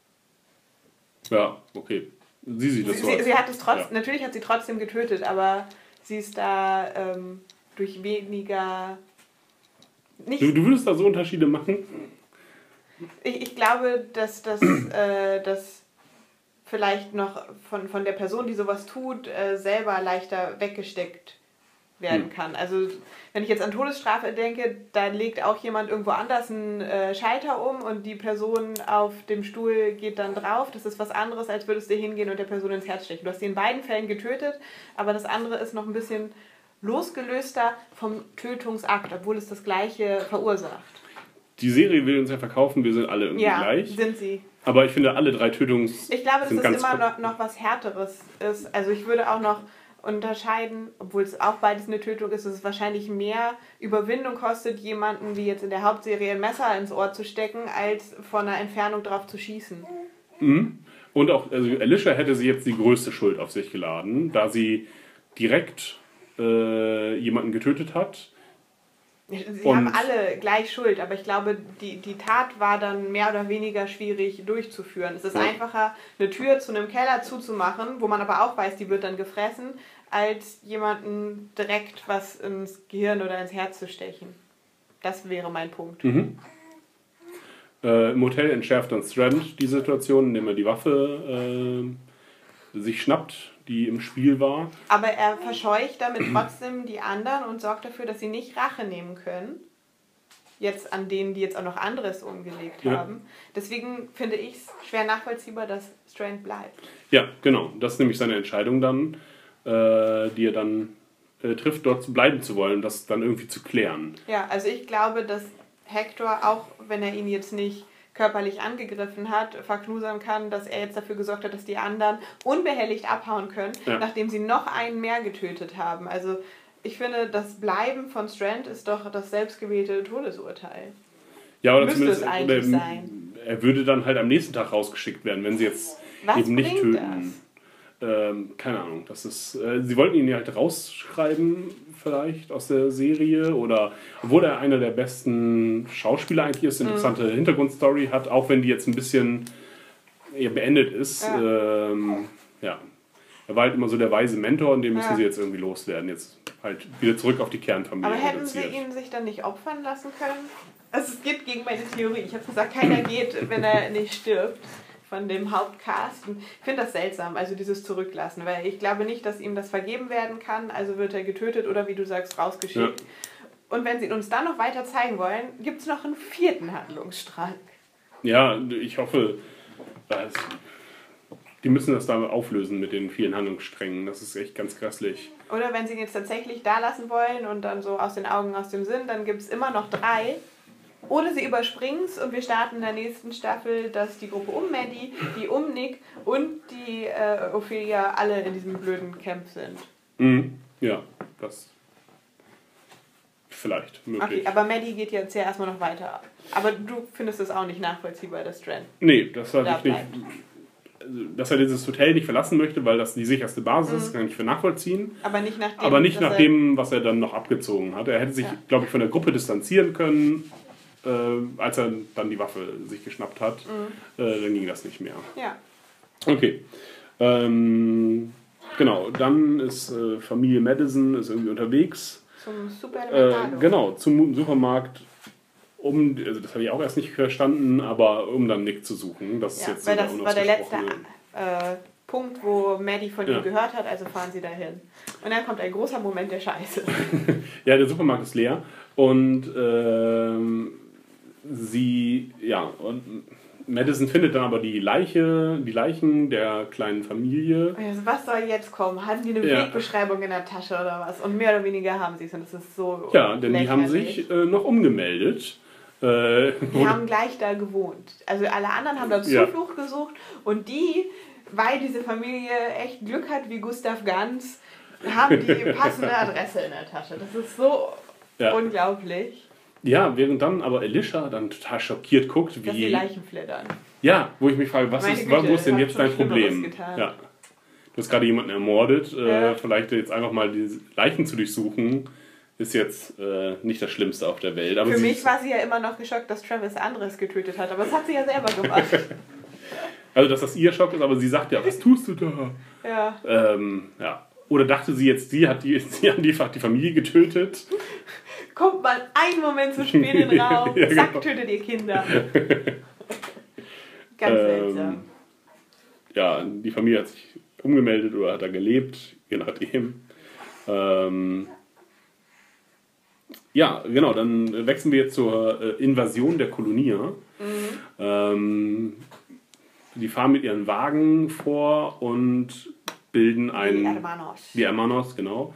Ja, okay. Sie sieht das Sie, so. sie, als- sie hat es trotzdem, ja. natürlich hat sie trotzdem getötet, aber sie ist da ähm, durch weniger. Nicht, Du, du würdest da so Unterschiede machen? ich, ich glaube, dass das äh, dass vielleicht noch von, von der Person, die sowas tut, äh, selber leichter weggesteckt werden Hm. kann. Also wenn ich jetzt an Todesstrafe denke, da legt auch jemand irgendwo anders einen äh, Schalter um und die Person auf dem Stuhl geht dann drauf. Das ist was anderes, als würdest du hingehen und der Person ins Herz stechen. Du hast sie in beiden Fällen getötet, aber das andere ist noch ein bisschen losgelöster vom Tötungsakt, obwohl es das Gleiche verursacht. Die Serie will uns ja verkaufen, wir sind alle irgendwie Ja, gleich. sind sie. Aber ich finde, alle drei Tötungs... Ich glaube, dass sind es ganz immer ko- noch, noch was Härteres ist. Also ich würde auch noch unterscheiden, obwohl es auch beides eine Tötung ist, dass es wahrscheinlich mehr Überwindung kostet, jemanden wie jetzt in der Hauptserie ein Messer ins Ohr zu stecken, als von einer Entfernung drauf zu schießen. Mhm. Und auch, also Alicia hätte sie jetzt die größte Schuld auf sich geladen, da sie direkt äh, jemanden getötet hat. Sie Und- haben alle gleich Schuld, aber ich glaube, die, die Tat war dann mehr oder weniger schwierig durchzuführen. Es ist Ja. einfacher, eine Tür zu einem Keller zuzumachen, wo man aber auch weiß, die wird dann gefressen, als jemanden direkt was ins Gehirn oder ins Herz zu stechen. Das wäre mein Punkt. Mhm. Äh, Im Hotel entschärft dann Strand die Situation, indem er die Waffe äh, sich schnappt, die im Spiel war. Aber er verscheucht damit trotzdem die anderen und sorgt dafür, dass sie nicht Rache nehmen können. Jetzt an denen, die jetzt auch noch anderes umgelegt Ja. haben. Deswegen finde ich es schwer nachvollziehbar, dass Strand bleibt. Ja, genau. Das ist nämlich seine Entscheidung dann, äh, die er dann äh, trifft, dort zu bleiben zu wollen, das dann irgendwie zu klären. Ja, also ich glaube, dass Hector, auch wenn er ihn jetzt nicht körperlich angegriffen hat, verknusern kann, dass er jetzt dafür gesorgt hat, dass die anderen unbehelligt abhauen können, Ja. nachdem sie noch einen mehr getötet haben. Also ich finde, das Bleiben von Strand ist doch das selbstgewählte Todesurteil. Ja, oder Müsste zumindest es eigentlich oder, sein. er würde dann halt am nächsten Tag rausgeschickt werden, wenn sie jetzt Was eben nicht bringt töten. Ähm, keine Ahnung. Das ist, äh, sie wollten ihn ja halt rausschreiben, vielleicht aus der Serie. Oder obwohl er einer der besten Schauspieler eigentlich ist, interessante Mhm. Hintergrundstory hat, auch wenn die jetzt ein bisschen ja, beendet ist. Ja. Ähm, ja. Er war halt immer so der weise Mentor und den müssen Ja. sie jetzt irgendwie loswerden. Jetzt halt wieder zurück auf die Kernfamilie Aber hätten sie reduziert. ihn sich dann nicht opfern lassen können? Also es geht gegen meine Theorie. Ich habe gesagt, keiner geht, wenn er nicht stirbt von dem Hauptcast. Und ich finde das seltsam, also dieses Zurücklassen, weil ich glaube nicht, dass ihm das vergeben werden kann. Also wird er getötet oder wie du sagst, rausgeschickt. Und wenn sie uns dann noch weiter zeigen wollen, gibt es noch einen vierten Handlungsstrang. Ja, ich hoffe, dass die müssen das da auflösen mit den vielen Handlungssträngen. Das ist echt ganz grässlich. Oder wenn sie ihn jetzt tatsächlich da lassen wollen und dann so aus den Augen, aus dem Sinn, dann gibt es immer noch drei. Oder sie überspringen es und wir starten in der nächsten Staffel, dass die Gruppe um Maddie, die um Nick und die äh, Ophelia alle in diesem blöden Camp sind. Mhm. Ja, das vielleicht möglich. Okay, aber Maddie geht jetzt ja erstmal noch weiter. Aber du findest es auch nicht nachvollziehbar, dass Strand Nee, das hat da ich nicht. Also, dass er dieses Hotel nicht verlassen möchte, weil das die sicherste Basis Mhm. ist, kann ich für nachvollziehen. Aber nicht nach dem, Aber nicht dass nach er- dem, was er dann noch abgezogen hat. Er hätte sich, Ja. glaube ich, von der Gruppe distanzieren können, äh, als er dann die Waffe sich geschnappt hat. Mhm. Äh, dann ging das nicht mehr. Ja. Okay. Ähm, genau, dann ist äh, Familie Madison ist irgendwie unterwegs. Zum Äh, Supermercado. genau, zum Supermarkt. Um, also das habe ich auch erst nicht verstanden, aber um dann Nick zu suchen. Das ist Ja, jetzt weil so das war der letzte unausgesprochene- äh, Punkt, wo Maddie von Ja. ihm gehört hat, also fahren sie dahin. Und dann kommt ein großer Moment der Scheiße. Ja, der Supermarkt ist leer und ähm, sie, ja, und Madison findet dann aber die Leiche, die Leichen der kleinen Familie. Also, was soll jetzt kommen? Hatten die eine Ja. Wegbeschreibung in der Tasche oder was? Und mehr oder weniger haben sie es und das ist so Ja, denn die haben lächerlich. sich äh, noch umgemeldet. Äh, Die haben gleich da gewohnt. Also alle anderen haben da Ja. Zuflucht gesucht und die, weil diese Familie echt Glück hat wie Gustav Ganz, haben die passende Adresse in der Tasche. Das ist so Ja. unglaublich, ja, während dann aber Alicia dann total schockiert guckt, dass die wie. Leichen flittern. Ja, wo ich mich frage, was Meine ist, Güte, wo ist denn ihr habt jetzt schon dein Schlimmeres Problem? getan. Ja. Du hast gerade jemanden ermordet. Ja. Äh, vielleicht jetzt einfach mal die Leichen zu durchsuchen, ist jetzt äh, nicht das Schlimmste auf der Welt. Aber Für sie mich ist, war sie ja immer noch geschockt, dass Travis Andres getötet hat, aber das hat sie ja selber gemacht. also, dass das ihr Schock ist, aber sie sagt ja, was tust du da? Ja. Ähm, ja. Oder dachte sie jetzt, sie hat die, sie hat die, die Familie getötet? Kommt mal einen Moment zu spät in den Raum, Ja, zack, genau. tötet ihr Kinder. Ganz seltsam. Ähm, ja, die Familie hat sich umgemeldet oder hat da gelebt, je nachdem. Ähm, ja, genau, dann wechseln wir jetzt zur äh, Invasion der Kolonie. Mhm. Ähm, die fahren mit ihren Wagen vor und bilden Die ein... Hermanos. Die Hermanos, genau.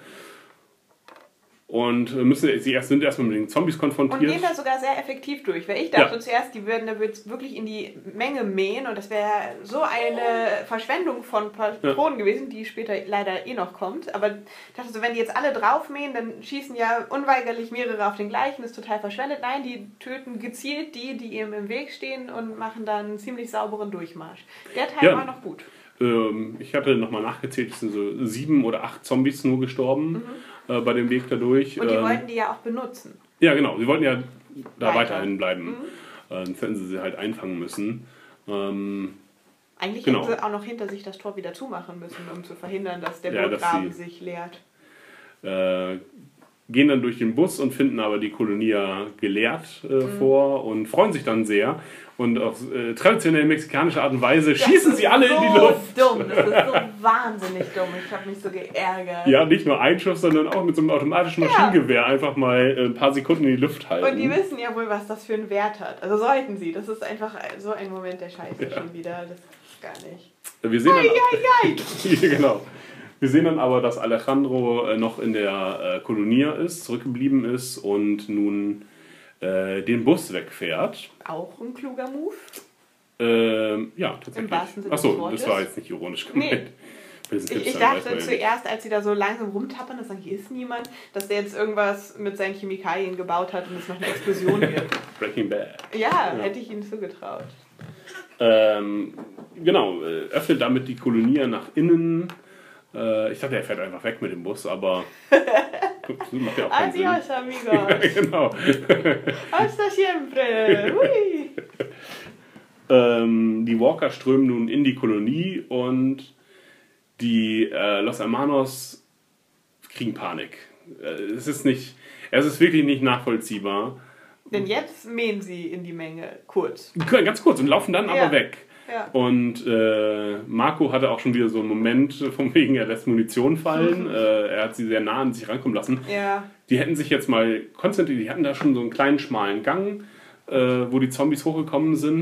Und müssen, sie erst, sind erstmal mit den Zombies Und konfrontiert. gehen da sogar sehr effektiv durch. Weil ich dachte Ja. zuerst, die würden da wird's wirklich in die Menge mähen und das wäre so eine Verschwendung von Patronen gewesen, die später leider eh noch kommt. Aber ich dachte so, wenn die jetzt alle draufmähen, dann schießen ja unweigerlich mehrere auf den gleichen, das ist total verschwendet. Nein, die töten gezielt die, die ihm im Weg stehen und machen dann einen ziemlich sauberen Durchmarsch. Der Teil Ja. war noch gut. Ähm, ich hatte nochmal nachgezählt, es sind so sieben oder acht Zombies nur gestorben äh, bei dem Weg dadurch. Und die Ähm, wollten die ja auch benutzen. ja, genau, sie wollten ja da Weiter. weiterhin bleiben. Äh, sonst hätten sie sie halt einfangen müssen. Ähm, Eigentlich Genau. hätten sie auch noch hinter sich das Tor wieder zumachen müssen, um zu verhindern, dass der Ja, dass Burggraben sie- sich leert. äh, gehen dann durch den Bus und finden aber die Kolonie geleert äh, Mhm. vor und freuen sich dann sehr. Und auf äh, traditionell mexikanische Art und Weise Das schießen ist sie alle so in die Luft. dumm, das ist so wahnsinnig dumm. Ich habe mich so geärgert. Ja, nicht nur ein Schuss, sondern auch mit so einem automatischen Ja. Maschinengewehr einfach mal äh, ein paar Sekunden in die Luft halten. Und die wissen ja wohl, was das für einen Wert hat. Also sollten sie. Das ist einfach so ein Moment der Scheiße Ja. schon wieder. Das ist gar nicht. Wir sehen dann, Ei, ei, ei. genau. Wir sehen dann aber, dass Alejandro äh, noch in der äh, Kolonie ist, zurückgeblieben ist und nun äh, den Bus wegfährt. Auch ein kluger Move. Ähm, ja, tatsächlich. wahrsten Sinne des Achso, Wortes. das war jetzt nicht ironisch gemeint. Wir sind Ich, ich Hipster, weiß dachte man ja nicht. zuerst, als sie da so langsam rumtappern, dass hier ist niemand, dass der jetzt irgendwas mit seinen Chemikalien gebaut hat und es noch eine Explosion gibt. Breaking Bad. Ja, Ja. hätte ich ihnen zugetraut. Ähm, genau, äh, öffnet damit die Kolonie nach innen. Äh, ich dachte, er fährt einfach weg mit dem Bus, aber das macht ja auch keinen Sinn. Adios, amigos. Genau. Hasta siempre. Hui. Ähm, die Walker strömen nun in die Kolonie und die äh, Los Hermanos kriegen Panik. Äh, es ist nicht, es ist wirklich nicht nachvollziehbar. Denn jetzt mähen sie in die Menge kurz. Ganz kurz und laufen dann Ja. aber weg. Ja. Und äh, Marco hatte auch schon wieder so einen Moment, von wegen er lässt Munition fallen. äh, er hat sie sehr nah an sich rankommen lassen. Ja. Die hätten sich jetzt mal konzentriert, die hatten da schon so einen kleinen schmalen Gang, äh, wo die Zombies hochgekommen sind.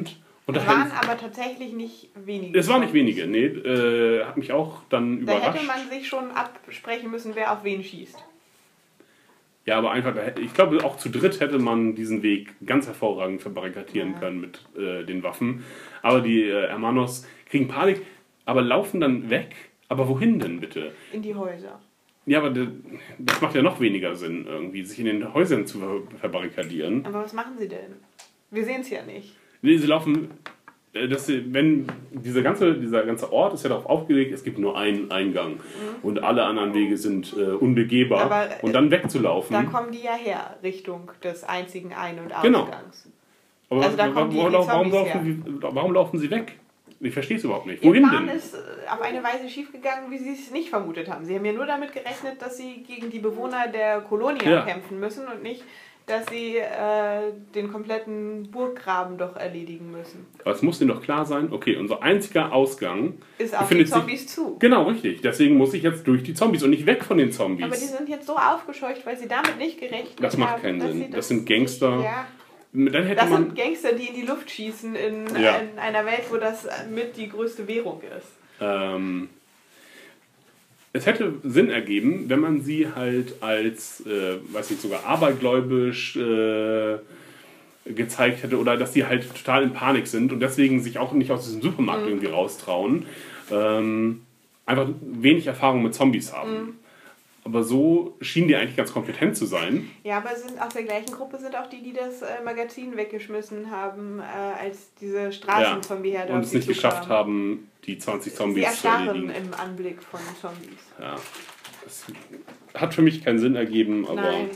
Und da Es waren hätten- aber tatsächlich nicht wenige. es waren nicht Zombies. wenige, nee. Äh, hat mich auch dann Da überrascht. hätte man sich schon absprechen müssen, wer auf wen schießt. Ja, aber einfach, da hätte- ich glaube, auch zu dritt hätte man diesen Weg ganz hervorragend verbarrikadieren Ja. können mit äh, den Waffen. Aber die äh, Hermanos kriegen Panik, aber laufen dann weg. Aber wohin denn bitte? In die Häuser. Ja, aber d- das macht ja noch weniger Sinn, irgendwie, sich in den Häusern zu ver verbarrikadieren. Aber was machen sie denn? Wir sehen es ja nicht. Nee, sie laufen, äh, dass sie, wenn diese ganze, dieser ganze Ort ist ja darauf aufgelegt, es gibt nur einen Eingang und alle anderen Wege sind äh, unbegehbar. Mhm. Aber, äh, und dann wegzulaufen. Da kommen die ja her, Richtung des einzigen Ein- und Genau. Ausgangs. aber also da kommen die- warum, die warum, Zombies laufen sie, warum laufen sie weg? Ich verstehe es überhaupt nicht. Ihr Wohin Plan denn? ist äh, auf eine Weise schiefgegangen, wie sie es nicht vermutet haben. Sie haben ja nur damit gerechnet, dass sie gegen die Bewohner der Kolonie Ja. kämpfen müssen und nicht, dass sie äh, den kompletten Burggraben doch erledigen müssen. Aber es muss ihnen doch klar sein, okay, unser einziger Ausgang Ist auf die befindet sich- Zombies zu. Genau, richtig. Deswegen muss ich jetzt durch die Zombies und nicht weg von den Zombies. Aber die sind jetzt so aufgescheucht, weil sie damit nicht gerechnet haben. Das macht keinen dass Sinn. sie Das sind Gangster. Ja, Dann hätte das man. sind Gangster, die in die Luft schießen in, Ja. in einer Welt, wo das mit die größte Währung ist. Ähm, es hätte Sinn ergeben, wenn man sie halt als, äh, weiß nicht, sogar abergläubisch äh, gezeigt hätte oder dass sie halt total in Panik sind und deswegen sich auch nicht aus diesem Supermarkt Mhm. irgendwie raustrauen. Ähm, einfach wenig Erfahrung mit Zombies haben. Mhm. Aber so schienen die eigentlich ganz kompetent zu sein. Ja, aber sind aus der gleichen Gruppe sind auch die, die das äh, Magazin weggeschmissen haben, äh, als diese Straßenzombie-Herde und auf es sie nicht geschafft zukam. haben, die zwanzig Sie Zombies zu erstarren erledigen. im Anblick von Zombies. Ja. Das hat für mich keinen Sinn ergeben, aber Nein,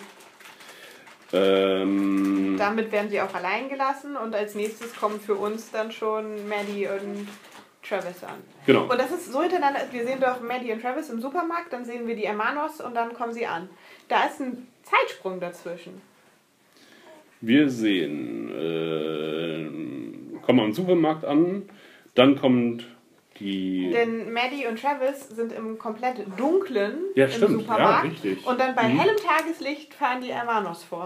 ähm, damit werden sie auch allein gelassen und als nächstes kommen für uns dann schon Maddie und Travis an. genau. Und das ist so hintereinander, wir sehen doch Maddie und Travis im Supermarkt, dann sehen wir die Hermanos und dann kommen sie an. Da ist ein Zeitsprung dazwischen. Wir sehen, äh, kommen am Supermarkt an, dann kommt die. Denn Maddie und Travis sind im komplett dunklen Ja, im stimmt. Supermarkt. Ja, richtig. Und dann bei Mhm. hellem Tageslicht fahren die Hermanos vor.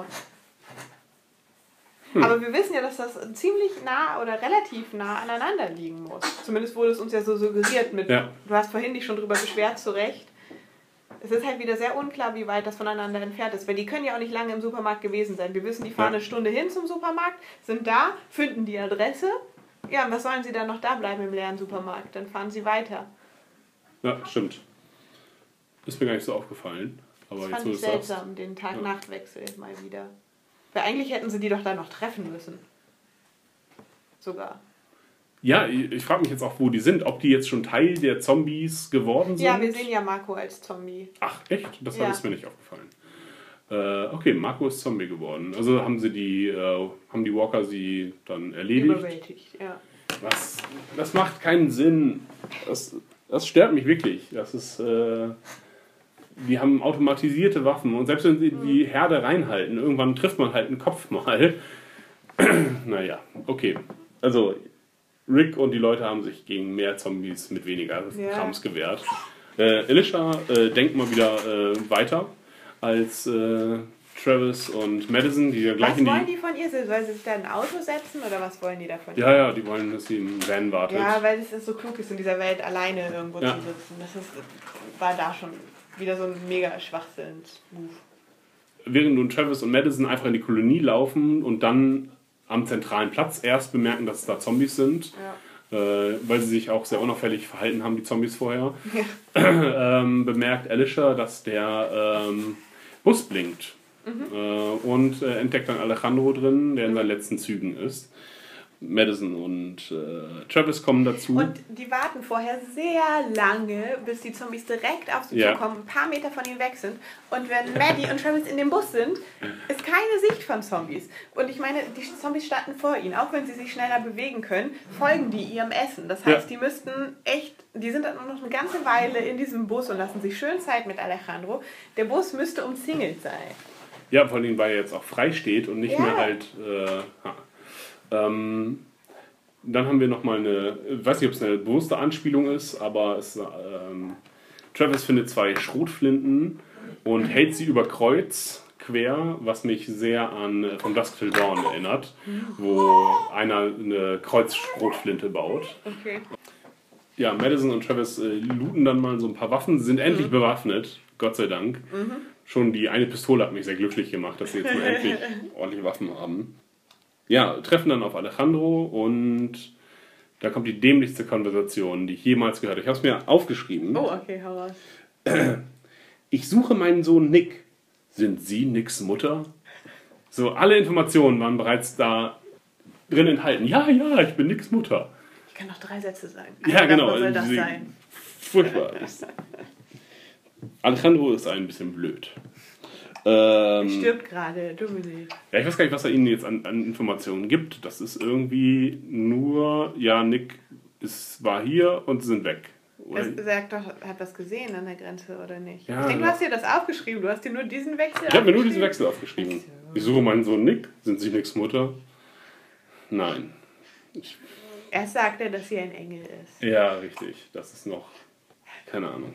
Hm. Aber wir wissen ja, dass das ziemlich nah oder relativ nah aneinander liegen muss. Zumindest wurde es uns ja so suggeriert mit, Ja. du hast vorhin dich schon drüber beschwert, zu Recht. Es ist halt wieder sehr unklar, wie weit das voneinander entfernt ist, weil die können ja auch nicht lange im Supermarkt gewesen sein. Wir wissen, die fahren Ja. eine Stunde hin zum Supermarkt, sind da, finden die Adresse. Ja, und was sollen sie dann noch da bleiben im leeren Supermarkt? Dann fahren sie weiter. Ja, stimmt. Ist mir gar nicht so aufgefallen. Aber Das jetzt, fand wo ich du es sagst. seltsam, den Tag-Nacht-Wechsel mal wieder. Weil eigentlich hätten sie die doch dann noch treffen müssen. Sogar. Ja, ich, ich frage mich jetzt auch, wo die sind. Ob die jetzt schon Teil der Zombies geworden sind. Ja, wir sehen ja Marco als Zombie. Ach, echt? Das Ja. ist mir nicht aufgefallen. Äh, okay, Marco ist Zombie geworden. Also haben sie die, äh, haben die Walker sie dann erledigt. Überwältigt, ja. Was? Das macht keinen Sinn. Das, das stört mich wirklich. Das ist, äh, die haben automatisierte Waffen und selbst wenn sie die Herde reinhalten, irgendwann trifft man halt einen Kopf mal. Naja, okay. Also Rick und die Leute haben sich gegen mehr Zombies mit weniger Ja. Krams gewehrt. Äh, Elisha äh, denkt mal wieder äh, weiter als äh, Travis und Madison, die ja gleich Was in wollen die... die von ihr? Soll sie sich da in ein Auto setzen oder was wollen die davon? Ja, ja, die wollen, dass sie im Van wartet. Ja, weil es so klug ist, in dieser Welt alleine irgendwo Ja. zu sitzen. Das ist, war da schon wieder so ein mega Schwachsinns-Move. Während nun Travis und Madison einfach in die Kolonie laufen und dann am zentralen Platz erst bemerken, dass es da Zombies sind, Ja. äh, weil sie sich auch sehr unauffällig verhalten haben, die Zombies vorher, ähm, bemerkt Elisha, dass der ähm, Bus blinkt. Mhm. Äh, und äh, entdeckt dann Alejandro drin, der in seinen letzten Zügen ist. Madison und äh, Travis kommen dazu. Und die warten vorher sehr lange, bis die Zombies direkt auf sie Ja. zukommen, ein paar Meter von ihnen weg sind. Und wenn Maddie und Travis in dem Bus sind, ist keine Sicht von Zombies. Und ich meine, die Zombies starten vor ihnen. Auch wenn sie sich schneller bewegen können, folgen die ihrem Essen. Das heißt, Ja. die müssten echt, die sind dann noch eine ganze Weile in diesem Bus und lassen sich schön Zeit mit Alejandro. Der Bus müsste umzingelt sein. Ja, vor allem, weil er jetzt auch frei steht und nicht Ja. mehr halt. Äh, ha. ähm, dann haben wir nochmal eine, ich weiß nicht, ob es eine bewusste Anspielung ist, aber es, ähm, Travis findet zwei Schrotflinten und hält sie über Kreuz, quer, was mich sehr an äh, From Dusk Till Dawn erinnert, wo einer eine Kreuzschrotflinte baut. Okay. Ja, Madison und Travis äh, looten dann mal so ein paar Waffen, sind endlich Mhm. bewaffnet, Gott sei Dank. Mhm. Schon die eine Pistole hat mich sehr glücklich gemacht, dass sie jetzt mal endlich ordentliche Waffen haben. Ja, treffen dann auf Alejandro und da kommt die dämlichste Konversation, die ich jemals gehört habe. Ich habe es mir aufgeschrieben. Oh, okay, hau raus. Ich suche meinen Sohn Nick. Sind Sie Nicks Mutter? So, alle Informationen waren bereits da drin enthalten. Ja, ja, ich bin Nicks Mutter. Ich kann noch drei Sätze sagen. Ja, Einer genau. davon soll das Sie- sein. Furchtbar. Alejandro ist ein bisschen blöd. Ähm, Stirbt gerade, Dominik. ja, ich weiß gar nicht, was er ihnen jetzt an, an Informationen gibt. Das ist irgendwie nur, ja, Nick ist, war hier und sie sind weg. Oder? Er sagt doch, hat was gesehen an der Grenze, oder nicht? Ja, ich denke, ja. du hast dir das aufgeschrieben. Du hast dir nur diesen Wechsel Ich habe mir nur diesen aufgeschrieben. Wechsel aufgeschrieben. Ich suche meinen Sohn Nick. Sind Sie Nicks Mutter? Nein. Erst sagt er, dass sie ein Engel ist. Ja, richtig. Das ist noch, keine Ahnung.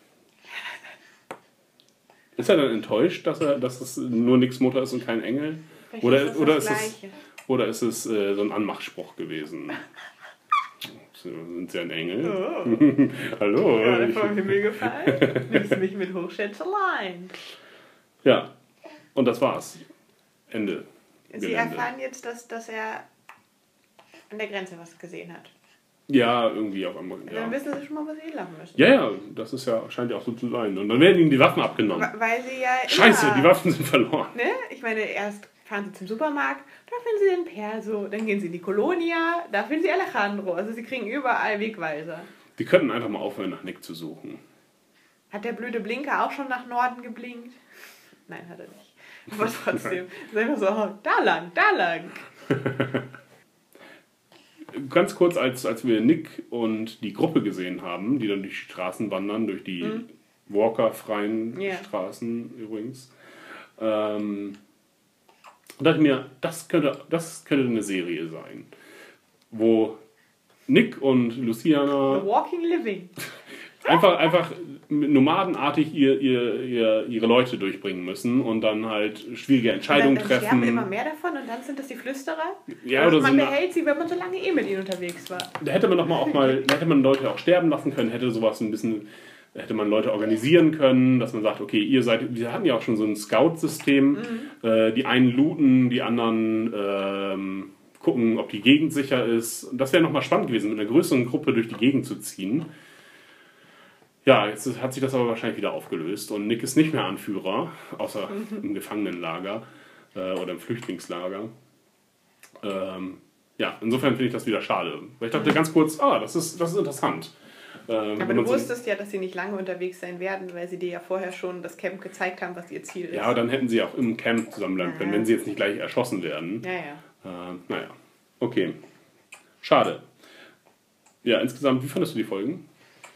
Ist er dann enttäuscht, dass er, dass es nur Nicks Mutter ist und kein Engel? Vielleicht Oder, ist das oder, das ist es, Gleiche. oder ist es äh, so ein Anmachspruch gewesen? So, sind Sie ein Engel? Oh. Hallo. Ja, ich- vom Himmel gefallen. Nimmst mich mit Hochschätzeleien. Ja, und das war's. Ende. Sie Gelände. erfahren jetzt, dass, dass er an der Grenze was gesehen hat. Ja, irgendwie auf einmal. Dann Ja. wissen sie schon mal, was sie lachen müssen. ja, ja, das ist ja, scheint ja auch so zu sein. Und dann werden ihnen die Waffen abgenommen. Wa- Weil sie ja immer, Scheiße, die Waffen sind verloren. Ne? Ich meine, erst fahren sie zum Supermarkt, da finden sie den Perso, dann gehen sie in die Colonia, da finden sie Alejandro. Also sie kriegen überall Wegweiser. Die könnten einfach mal aufhören, nach Nick zu suchen. Hat der blöde Blinker auch schon nach Norden geblinkt? Nein, hat er nicht. Aber trotzdem, ist einfach so, oh, da lang, da lang. Ganz kurz, als, als wir Nick und die Gruppe gesehen haben, die dann durch die Straßen wandern, durch die Mhm. Walker-freien Ja. Straßen übrigens, ähm, dachte ich mir, das könnte, das könnte eine Serie sein, wo Nick und The Luciana Walking Living. einfach, einfach nomadenartig ihr, ihr, ihr, ihre Leute durchbringen müssen und dann halt schwierige Entscheidungen dann, dann sterben treffen. immer mehr davon und dann sind das die Flüsterer. Ja, und oder man so. behält sie, wenn man so lange eh mit ihnen unterwegs war. Da hätte man doch mal auch mal, da hätte man Leute auch sterben lassen können, hätte sowas ein bisschen, da hätte man Leute organisieren können, dass man sagt, okay, ihr seid, wir hatten ja auch schon so ein Scout-System, Mhm. äh, die einen looten, die anderen ähm, gucken, ob die Gegend sicher ist. Und das wäre nochmal spannend gewesen, mit einer größeren Gruppe durch die Gegend zu ziehen. Ja, jetzt hat sich das aber wahrscheinlich wieder aufgelöst und Nick ist nicht mehr Anführer, außer im Gefangenenlager äh, oder im Flüchtlingslager. Ähm, ja, insofern finde ich das wieder schade. Weil ich dachte ganz kurz, ah, das ist, das ist interessant. Ähm, Aber wenn du man so- wusstest ja, dass sie nicht lange unterwegs sein werden, weil sie dir ja vorher schon das Camp gezeigt haben, was ihr Ziel ist. Ja, aber dann hätten sie auch im Camp zusammenbleiben können, Ja. wenn sie jetzt nicht gleich erschossen werden. ja, ja. Äh, naja, okay. Schade. Ja, insgesamt, wie fandest du die Folgen?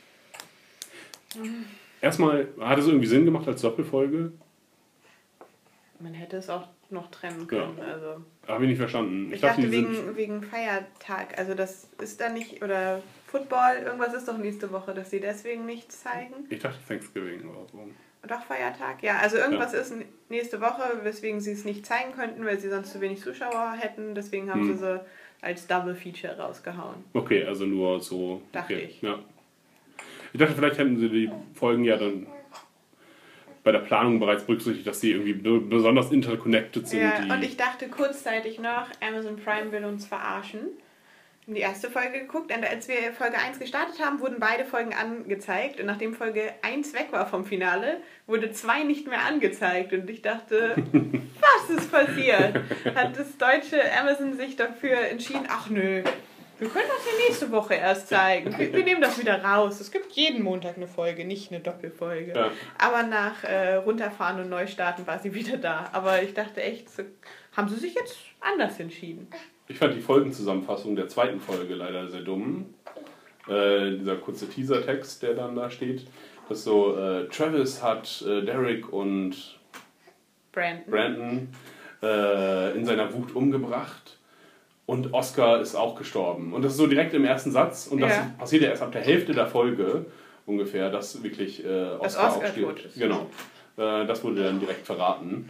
Erstmal, hat es irgendwie Sinn gemacht als Doppelfolge? Man hätte es auch noch trennen können. Also. Habe ich nicht verstanden. Ich, dachte, die sind- wegen, wegen Feiertag. Also das ist da nicht, oder Football, irgendwas ist doch nächste Woche, dass sie deswegen nichts zeigen. Ich dachte Thanksgiving oder so. Doch, Feiertag? Ja, also irgendwas ist n- nächste Woche, weswegen sie es nicht zeigen könnten, weil sie sonst zu wenig Zuschauer hätten. Deswegen haben Hm. sie sie als Double Feature rausgehauen. Okay, also nur so. Dachte okay, ich. Ja. Ich dachte, vielleicht hätten sie die Folgen ja dann bei der Planung bereits berücksichtigt, dass sie irgendwie be- besonders interconnected sind. Ja, die und ich dachte kurzzeitig noch, Amazon Prime will uns verarschen. In die erste Folge geguckt, und als wir Folge eins gestartet haben, wurden beide Folgen angezeigt. Und nachdem Folge eins weg war vom Finale, wurde zwei nicht mehr angezeigt. Und ich dachte, was ist passiert? Hat das deutsche Amazon sich dafür entschieden, ach nö, wir können das ja nächste Woche erst zeigen. Wir, wir nehmen das wieder raus. Es gibt jeden Montag eine Folge, nicht eine Doppelfolge. Ja. Aber nach äh, Runterfahren und Neustarten war sie wieder da. Aber ich dachte echt, so, haben sie sich jetzt anders entschieden? Ich fand die Folgenzusammenfassung der zweiten Folge leider sehr dumm. Äh, dieser kurze Teasertext, der dann da steht. Das ist so, äh, Travis hat äh, Derek und Brandon. Brandon äh, in seiner Wut umgebracht. Und Oscar ist auch gestorben. Und das ist so direkt im ersten Satz. Und das Ja. passiert ja erst ab der Hälfte der Folge ungefähr, dass wirklich äh, Oscar, Dass Oscar auch stirbt. tot ist. Genau. Äh, das wurde dann direkt verraten.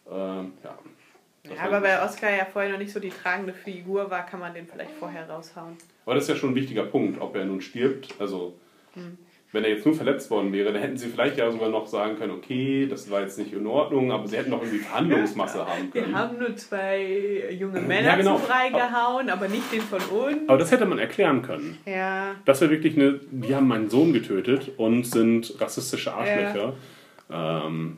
Ähm, ja. Ja, aber weil Oscar ja vorher noch nicht so die tragende Figur war, kann man den vielleicht vorher raushauen. Aber das ist ja schon ein wichtiger Punkt, ob er nun stirbt. Also, hm. wenn er jetzt nur verletzt worden wäre, dann hätten sie vielleicht ja sogar noch sagen können, okay, das war jetzt nicht in Ordnung, aber sie hätten noch irgendwie Verhandlungsmasse haben können. Wir haben nur zwei junge Männer ja, genau. zu Brei gehauen, aber nicht den von uns. Aber das hätte man erklären können. Ja. Das wäre wirklich eine, die haben meinen Sohn getötet und sind rassistische Arschlöcher. Ja. Ähm,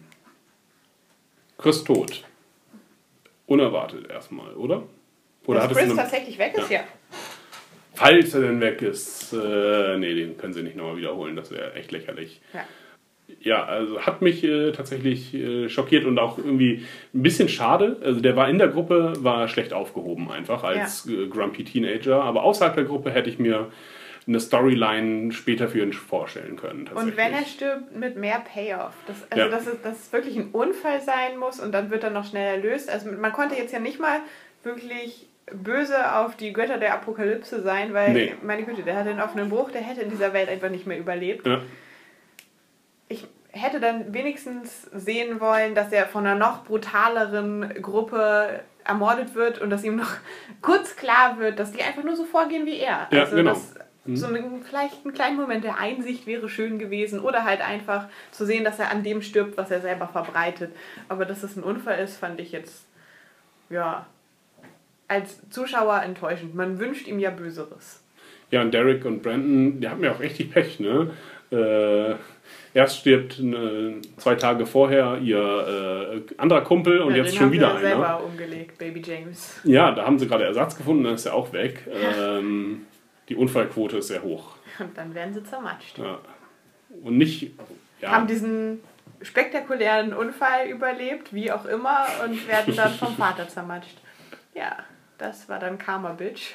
Chris tot. Unerwartet erstmal, oder? Oder Dass Chris eine... tatsächlich weg ist, ja. ja. Falls er denn weg ist, äh, nee, den können sie nicht nochmal wiederholen, das wäre echt lächerlich. Ja. Ja, also hat mich äh, tatsächlich äh, schockiert und auch irgendwie ein bisschen schade. Also der war in der Gruppe, war schlecht aufgehoben einfach als ja. äh, grumpy Teenager, aber außerhalb der Gruppe hätte ich mir eine Storyline später für ihn vorstellen können. Und wenn er stirbt, mit mehr Payoff. Das, also ja. dass, es, dass es wirklich ein Unfall sein muss und dann wird er noch schnell erlöst. Also man konnte jetzt ja nicht mal wirklich böse auf die Götter der Apokalypse sein, weil, nee. meine Güte, der hatte einen offenen Bruch, der hätte in dieser Welt einfach nicht mehr überlebt. Ja. Ich hätte dann wenigstens sehen wollen, dass er von einer noch brutaleren Gruppe ermordet wird und dass ihm noch kurz klar wird, dass die einfach nur so vorgehen wie er. Ja, also genau. dass so ein, vielleicht ein kleiner Moment der Einsicht wäre schön gewesen oder halt einfach zu sehen, dass er an dem stirbt, was er selber verbreitet. Aber dass es ein Unfall ist, fand ich jetzt, ja, als Zuschauer enttäuschend. Man wünscht ihm ja Böseres. Ja, und Derek und Brandon, die hatten ja auch richtig Pech, ne? Äh, erst stirbt äh, zwei Tage vorher ihr äh, anderer Kumpel und ja, jetzt schon wieder einer. Den haben selber umgelegt, Baby James. Ja, da haben sie gerade Ersatz gefunden, dann ist er auch weg. Ähm, die Unfallquote ist sehr hoch. Und dann werden sie zermatscht. Ja. Und nicht... Ja. Haben diesen spektakulären Unfall überlebt, wie auch immer, und werden dann vom Vater zermatscht. Ja, das war dann Karma, Bitch.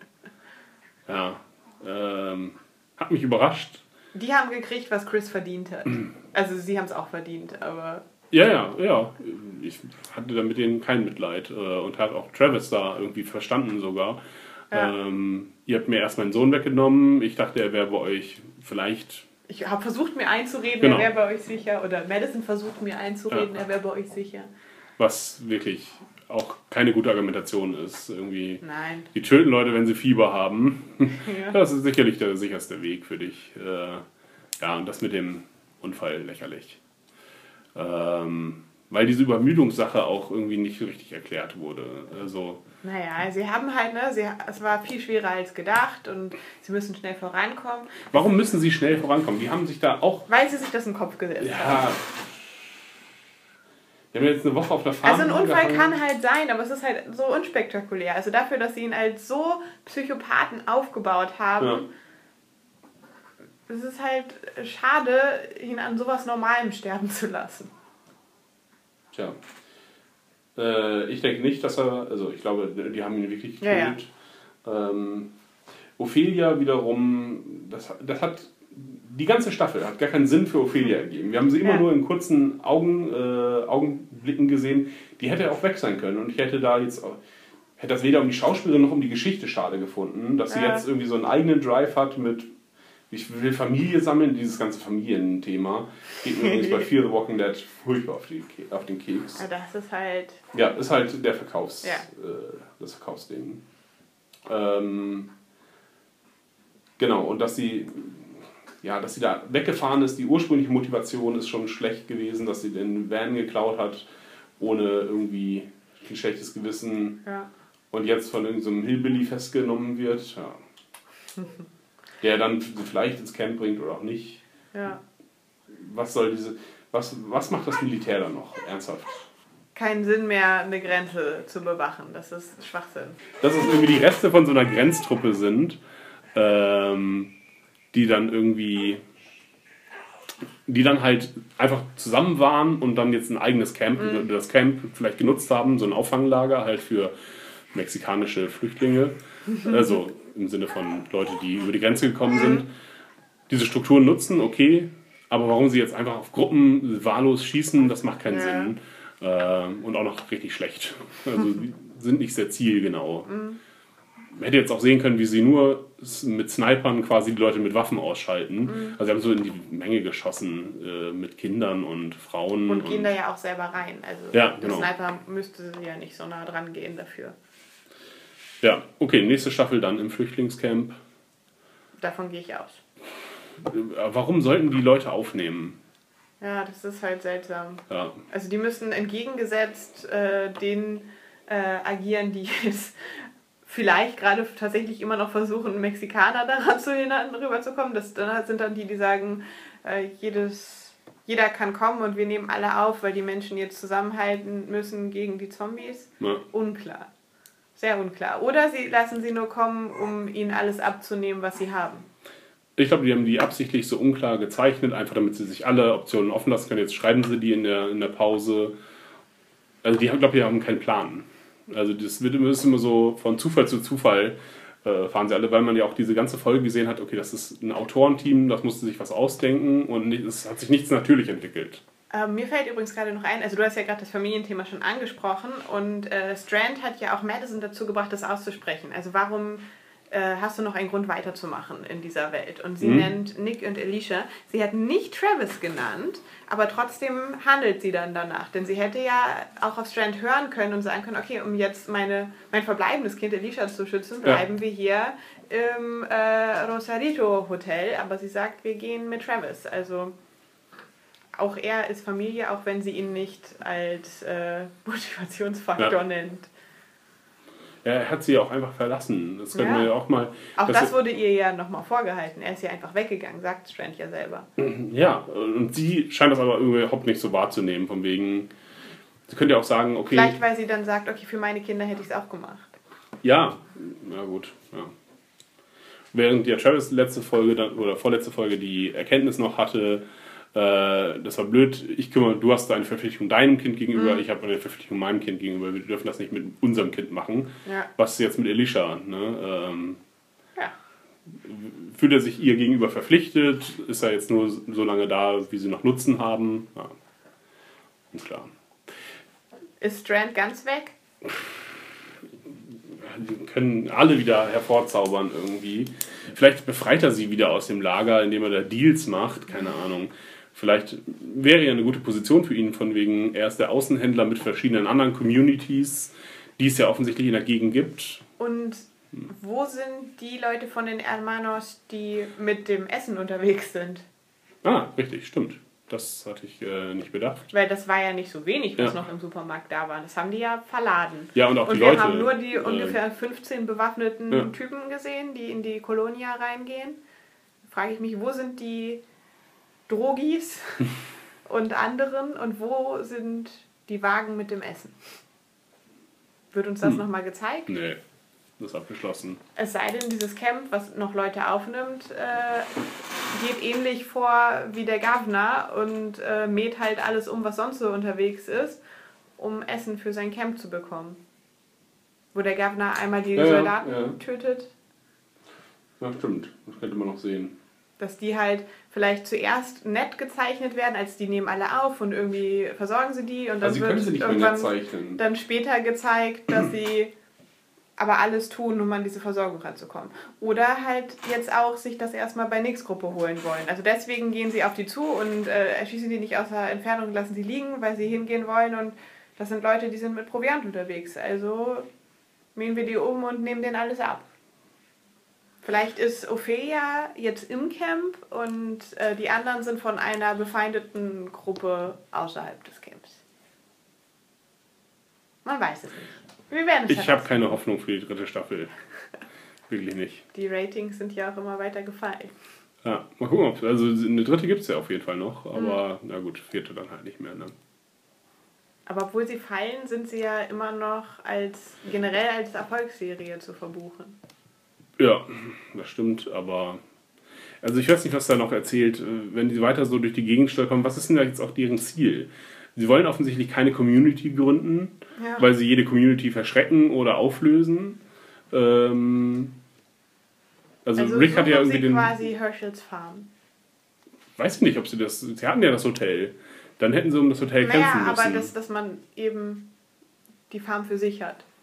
Ja, ähm, hat mich überrascht. Die haben gekriegt, was Chris verdient hat. Also sie haben es auch verdient, aber... Ja, ja, ja. Ich hatte da mit denen kein Mitleid und hat auch Travis da irgendwie verstanden sogar. Ja. Ähm, ihr habt mir erst meinen Sohn weggenommen. Ich dachte, er wäre bei euch vielleicht... Ich habe versucht, mir einzureden, genau. Er wäre bei euch sicher. Oder Madison versucht, mir einzureden, ja. Er wäre bei euch sicher. Was wirklich auch keine gute Argumentation ist. Irgendwie. Nein. Die töten Leute, wenn sie Fieber haben. Ja. Das ist sicherlich der sicherste Weg für dich. Ja, und das mit dem Unfall lächerlich. Ähm, weil diese Übermüdungssache auch irgendwie nicht richtig erklärt wurde. Also, naja, sie haben halt, ne, sie, es war viel schwerer als gedacht und sie müssen schnell vorankommen. Warum müssen sie schnell vorankommen? Die haben sich da auch... Weil sie sich das in den Kopf gesetzt ja, haben. Wir haben jetzt eine Woche auf der Farm. Also ein Unfall kann halt sein, aber es ist halt so unspektakulär. Also dafür, dass sie ihn als so Psychopathen aufgebaut haben, ja. Es ist halt schade, ihn an sowas Normalem sterben zu lassen. Tja. Äh, ich denke nicht, dass er... Also ich glaube, die haben ihn wirklich getötet. Ja, ja. Ähm, Ophelia wiederum... Das, das hat... Die ganze Staffel hat gar keinen Sinn für Ophelia ergeben. Wir haben sie immer ja. nur in kurzen Augen, äh, Augenblicken gesehen. Die hätte auch weg sein können. Und ich hätte da jetzt... Hätte das weder um die Schauspielerin noch um die Geschichte schade gefunden. Dass sie ja. jetzt irgendwie so einen eigenen Drive hat mit... Ich will Familie sammeln, dieses ganze Familienthema. Geht mir übrigens bei Fear the Walking Dead furchtbar auf, die, auf den Keks. Ja, das ist halt... Ja, ist halt der Verkaufs, ja. äh, das Verkaufsding. Ähm, genau, und dass sie, ja, dass sie da weggefahren ist, die ursprüngliche Motivation ist schon schlecht gewesen, dass sie den Van geklaut hat, ohne irgendwie ein schlechtes Gewissen. Ja. Und jetzt von irgendeinem so Hillbilly festgenommen wird. Ja. Der dann vielleicht ins Camp bringt oder auch nicht. Ja. Was soll diese, was, was macht das Militär dann noch? Ernsthaft? Keinen Sinn mehr, eine Grenze zu bewachen. Das ist Schwachsinn. Dass es irgendwie die Reste von so einer Grenztruppe sind, ähm, die dann irgendwie, die dann halt einfach zusammen waren und dann jetzt ein eigenes Camp, mhm. das Camp vielleicht genutzt haben, so ein Auffanglager halt für mexikanische Flüchtlinge. Also im Sinne von Leute, die über die Grenze gekommen sind. Diese Strukturen nutzen, okay, aber warum sie jetzt einfach auf Gruppen wahllos schießen, das macht keinen ja. Sinn. Äh, und auch noch richtig schlecht. Also die sind nicht sehr zielgenau. man hätte jetzt auch sehen können, wie sie nur mit Snipern quasi die Leute mit Waffen ausschalten. Mhm. Also sie haben so in die Menge geschossen äh, mit Kindern und Frauen. Und gehen da ja auch selber rein. Also Ja, der genau. Sniper müsste ja nicht so nah dran gehen dafür. Ja, okay, nächste Staffel dann im Flüchtlingscamp. Davon gehe ich aus. Äh, Warum sollten die Leute aufnehmen? Ja, das ist halt seltsam. Ja, Also die müssen entgegengesetzt äh, denen äh, agieren, die jetzt vielleicht gerade tatsächlich immer noch versuchen, Mexikaner daran zu hindern, rüberzukommen. Das dann sind dann die, die sagen, äh, jedes, jeder kann kommen und wir nehmen alle auf, weil die Menschen jetzt zusammenhalten müssen gegen die Zombies. ja. Unklar. Sehr unklar. Oder sie lassen sie nur kommen, um ihnen alles abzunehmen, was sie haben. Ich glaube, die haben die absichtlich so unklar gezeichnet, einfach damit sie sich alle Optionen offen lassen können. Jetzt schreiben sie die in der, in der Pause. Also die haben, glaube ich, haben keinen Plan. Also das wird immer, ist immer so von Zufall zu Zufall äh, fahren sie alle, weil man ja auch diese ganze Folge gesehen hat, okay, das ist ein Autorenteam, das musste sich was ausdenken und nicht, es hat sich nichts natürlich entwickelt. Ähm, mir fällt übrigens gerade noch ein, also du hast ja gerade das Familienthema schon angesprochen und äh, Strand hat ja auch Madison dazu gebracht, das auszusprechen. Also warum äh, hast du noch einen Grund weiterzumachen in dieser Welt? Und sie Mhm. nennt Nick und Alicia. Sie hat nicht Travis genannt, aber trotzdem handelt sie dann danach. Denn sie hätte ja auch auf Strand hören können und sagen können, okay, um jetzt meine, mein verbleibendes Kind Alicia zu schützen, bleiben ja. wir hier im äh, Rosarito Hotel. Aber sie sagt, wir gehen mit Travis. Also auch er ist Familie, auch wenn sie ihn nicht als äh, Motivationsfaktor Ja. nennt. Ja, er hat sie auch einfach verlassen. Das können Ja. wir ja auch mal. Auch dass das er- wurde ihr ja nochmal vorgehalten. Er ist ja einfach weggegangen, sagt Strand ja selber. Ja, und sie scheint das aber überhaupt nicht so wahrzunehmen, von wegen. Sie könnte ja auch sagen, okay. Vielleicht, weil sie dann sagt, okay, für meine Kinder hätte ich es auch gemacht. Ja, na gut, ja. Während ja Travis letzte Folge dann, oder vorletzte Folge die Erkenntnis noch hatte, äh, das war blöd, ich kümmere, du hast eine Verpflichtung deinem Kind gegenüber, Mhm. ich habe eine Verpflichtung meinem Kind gegenüber, wir dürfen das nicht mit unserem Kind machen. Ja. Was ist jetzt mit Alicia? Ne? Ähm, Ja. fühlt er sich ihr gegenüber verpflichtet? Ist er jetzt nur so lange da, wie sie noch Nutzen haben? Ja. Unklar. Ist Strand ganz weg? Die können alle wieder hervorzaubern irgendwie. Vielleicht befreit er sie wieder aus dem Lager, indem er da Deals macht, keine Ahnung. Vielleicht wäre ja eine gute Position für ihn, von wegen, er ist der Außenhändler mit verschiedenen anderen Communities, die es ja offensichtlich in der Gegend gibt. Und wo sind die Leute von den Hermanos, die mit dem Essen unterwegs sind? Ah, richtig, stimmt. Das hatte ich äh, nicht bedacht. Weil das war ja nicht so wenig, was Ja. noch im Supermarkt da war. Das haben die ja verladen. Ja, und auch Und die wir Leute. haben nur die äh, ungefähr fünfzehn bewaffneten ja. Typen gesehen, die in die Kolonia reingehen. Da frage ich mich, wo sind die Drogis und anderen und wo sind die Wagen mit dem Essen? Wird uns das Hm. nochmal gezeigt? Nee, das ist abgeschlossen. Es sei denn, dieses Camp, was noch Leute aufnimmt, äh, geht ähnlich vor wie der Governor und äh, mäht halt alles um, was sonst so unterwegs ist, um Essen für sein Camp zu bekommen. Wo der Governor einmal die Ja, ja, Soldaten ja. tötet, Ja, stimmt. Das könnte man noch sehen. dass die halt vielleicht zuerst nett gezeichnet werden, als die nehmen alle auf und irgendwie versorgen sie die und dann Also sie wird können sie nicht mehr nett irgendwann zeichnen. dann später gezeigt, dass sie aber alles tun, um an diese Versorgung ranzukommen. Oder halt jetzt auch sich das erstmal bei Nix-Gruppe holen wollen. Also deswegen gehen sie auf die zu und äh, erschießen die nicht aus der Entfernung und lassen sie liegen, weil sie hingehen wollen und das sind Leute, die sind mit Proviant unterwegs. Also mähen wir die um und nehmen denen alles ab. Vielleicht ist Ophelia jetzt im Camp und äh, die anderen sind von einer befeindeten Gruppe außerhalb des Camps. Man weiß es nicht. Wir werden es Ich habe herausfinden. keine Hoffnung für die dritte Staffel. Wirklich nicht. Die Ratings sind ja auch immer weiter gefallen. Ja, mal gucken, ob, also eine dritte gibt es ja auf jeden Fall noch, aber na gut, vierte dann halt nicht mehr. Ne? Aber obwohl sie fallen, sind sie ja immer noch als generell als Erfolgsserie zu verbuchen. Ja, das stimmt, aber also ich weiß nicht, was da noch erzählt, wenn die weiter so durch die Gegend stolpern, was ist denn da jetzt auch deren Ziel? Sie wollen offensichtlich keine Community gründen, Ja. weil sie jede Community verschrecken oder auflösen. Ähm, also, Also Rick hat ja suchen irgendwie sie den... quasi Herschels Farm. Weiß ich nicht, ob sie das... Sie hatten ja das Hotel. Dann hätten sie um das Hotel Naja, kämpfen müssen. aber dass, dass man eben die Farm für sich hat.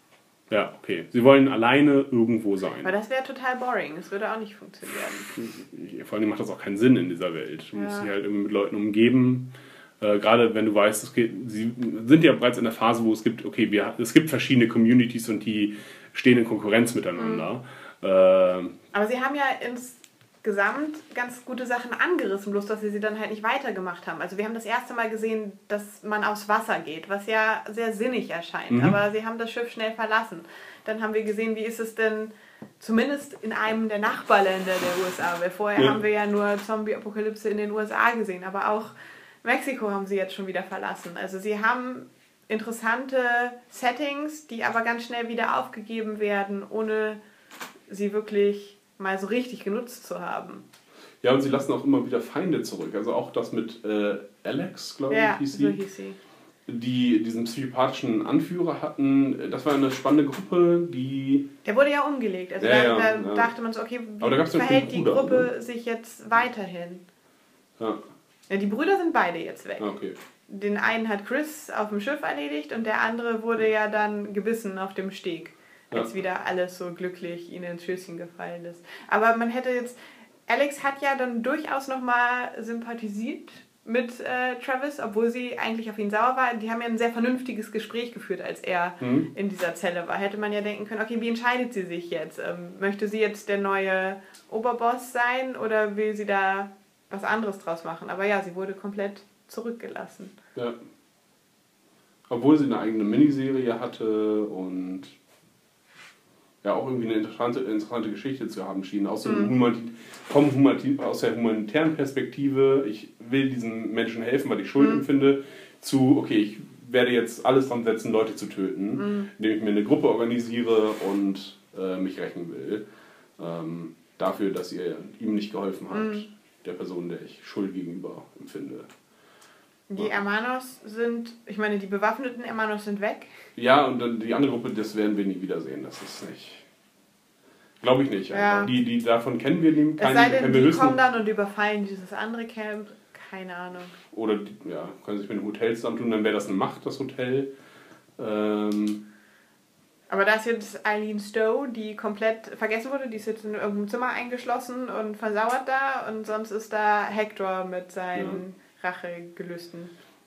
Ja, okay. Sie wollen alleine irgendwo sein. Aber das wäre total boring. Das würde auch nicht funktionieren. Vor allem macht das auch keinen Sinn in dieser Welt. Du Ja. musst dich halt irgendwie mit Leuten umgeben. Äh, gerade wenn du weißt, es geht, sie sind ja bereits in der Phase, wo es gibt, okay, wir, es gibt verschiedene Communities und die stehen in Konkurrenz miteinander. Mhm. Äh, Aber sie haben ja insgesamt ganz gute Sachen angerissen, bloß dass sie sie dann halt nicht weitergemacht haben. Also wir haben das erste Mal gesehen, dass man aufs Wasser geht, was ja sehr sinnig erscheint. Mhm. Aber sie haben das Schiff schnell verlassen. Dann haben wir gesehen, wie ist es denn zumindest in einem der Nachbarländer der U S A. Weil vorher ja. haben wir ja nur Zombie-Apokalypse in den U S A gesehen. Aber auch Mexiko haben sie jetzt schon wieder verlassen. Also sie haben interessante Settings, die aber ganz schnell wieder aufgegeben werden, ohne sie wirklich mal so richtig genutzt zu haben. Ja, und sie lassen auch immer wieder Feinde zurück. Also auch das mit äh, Alex, glaube ja, ich, hieß sie. so hieß sie. Die diesen psychopathischen Anführer hatten. Das war eine spannende Gruppe, die... Der wurde ja umgelegt. Also ja, da, ja, da ja. dachte man so, okay, wie da verhält die Bruder, Gruppe ne? sich jetzt weiterhin? Ja. Ja, die Brüder sind beide jetzt weg. Okay. Den einen hat Chris auf dem Schiff erledigt und der andere wurde ja dann gebissen auf dem Steg, als ja. wieder alles so glücklich ihnen ins Schößchen gefallen ist. Aber man hätte jetzt... Alex hat ja dann durchaus nochmal sympathisiert mit äh, Travis, obwohl sie eigentlich auf ihn sauer war. Die haben ja ein sehr vernünftiges Gespräch geführt, als er mhm. in dieser Zelle war. Hätte man ja denken können, okay, wie entscheidet sie sich jetzt? Ähm, möchte sie jetzt der neue Oberboss sein oder will sie da was anderes draus machen? Aber ja, sie wurde komplett zurückgelassen. Ja. Obwohl sie eine eigene Miniserie hatte und ja auch irgendwie eine interessante, interessante Geschichte zu haben schien. Aus, mhm. Humanit- vom Humanit- aus der humanitären Perspektive, ich will diesen Menschen helfen, weil ich Schuld mhm. empfinde, zu, okay, ich werde jetzt alles dran setzen, Leute zu töten, mhm. indem ich mir eine Gruppe organisiere und äh, mich rächen will. Ähm, dafür, dass ihr ihm nicht geholfen habt, mhm. der Person, der ich Schuld gegenüber empfinde. Die Hermanos sind, ich meine, die bewaffneten Hermanos sind weg. Ja, und dann die andere Gruppe, das werden wir nie wiedersehen. Das ist nicht... Glaube ich nicht. Ja. Die, die davon kennen wir die, keine, es sei denn, die kommen dann und überfallen dieses andere Camp. Keine Ahnung. Oder, die, ja, können sich mit einem Hotel zusammentun, dann wäre das eine Macht, das Hotel. Ähm... Aber da ist jetzt Eileen Stowe, die komplett vergessen wurde. Die ist jetzt in irgendeinem Zimmer eingeschlossen und versauert da. Und sonst ist da Hector mit seinen... Ja. Rachegelüsten.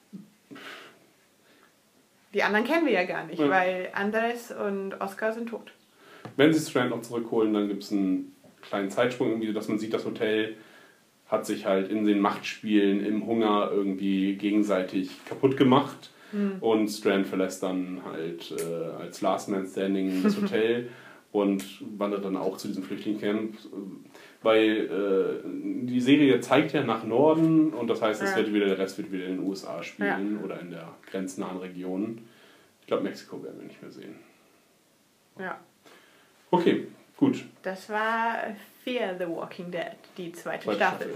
Die anderen kennen wir ja gar nicht, ja. weil Andres und Oscar sind tot. Wenn sie Strand noch zurückholen, dann gibt es einen kleinen Zeitsprung, irgendwie, dass man sieht, das Hotel hat sich halt in den Machtspielen, im Hunger irgendwie gegenseitig kaputt gemacht. Hm. Und Strand verlässt dann halt äh, als Last Man Standing das Hotel und wandert dann auch zu diesem Flüchtlingscamp. Weil äh, die Serie zeigt ja nach Norden und das heißt, es ja. wird wieder, der Rest wird wieder in den U S A spielen ja. oder in der grenznahen Region. Ich glaube, Mexiko werden wir nicht mehr sehen. Ja. Okay, gut. Das war Fear the Walking Dead, die zweite, zweite Staffel.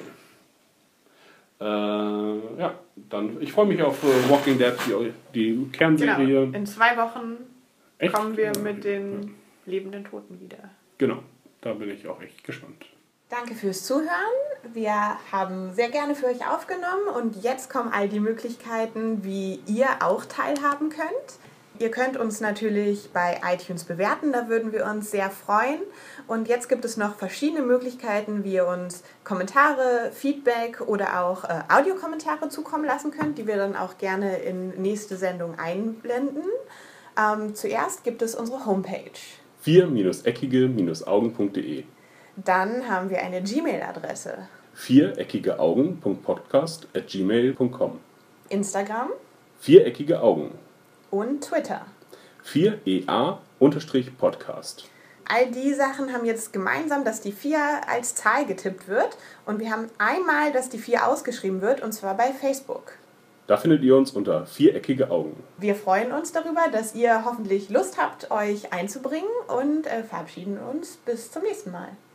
Staffel. Äh, ja, dann ich freue mich auf uh, Walking Dead, die, die Kernserie. Genau. In zwei Wochen echt? kommen wir mit den ja. lebenden Toten wieder. Genau, da bin ich auch echt gespannt. Danke fürs Zuhören. Wir haben sehr gerne für euch aufgenommen und jetzt kommen all die Möglichkeiten, wie ihr auch teilhaben könnt. Ihr könnt uns natürlich bei iTunes bewerten, da würden wir uns sehr freuen. Und jetzt gibt es noch verschiedene Möglichkeiten, wie ihr uns Kommentare, Feedback oder auch äh, Audiokommentare zukommen lassen könnt, die wir dann auch gerne in nächste Sendung einblenden. Ähm, zuerst gibt es unsere Homepage. vier eckige Augen punkt de. Dann haben wir eine Gmail-Adresse. viereckige Augen punkt podcast at gmail punkt com. Instagram. Viereckige Augen. Und Twitter. vier E A unterstrich Podcast. All die Sachen haben jetzt gemeinsam, dass die vier als Zahl getippt wird. Und wir haben einmal, dass die vier ausgeschrieben wird, und zwar bei Facebook. Da findet ihr uns unter Viereckige Augen. Wir freuen uns darüber, dass ihr hoffentlich Lust habt, euch einzubringen und äh, verabschieden uns bis zum nächsten Mal.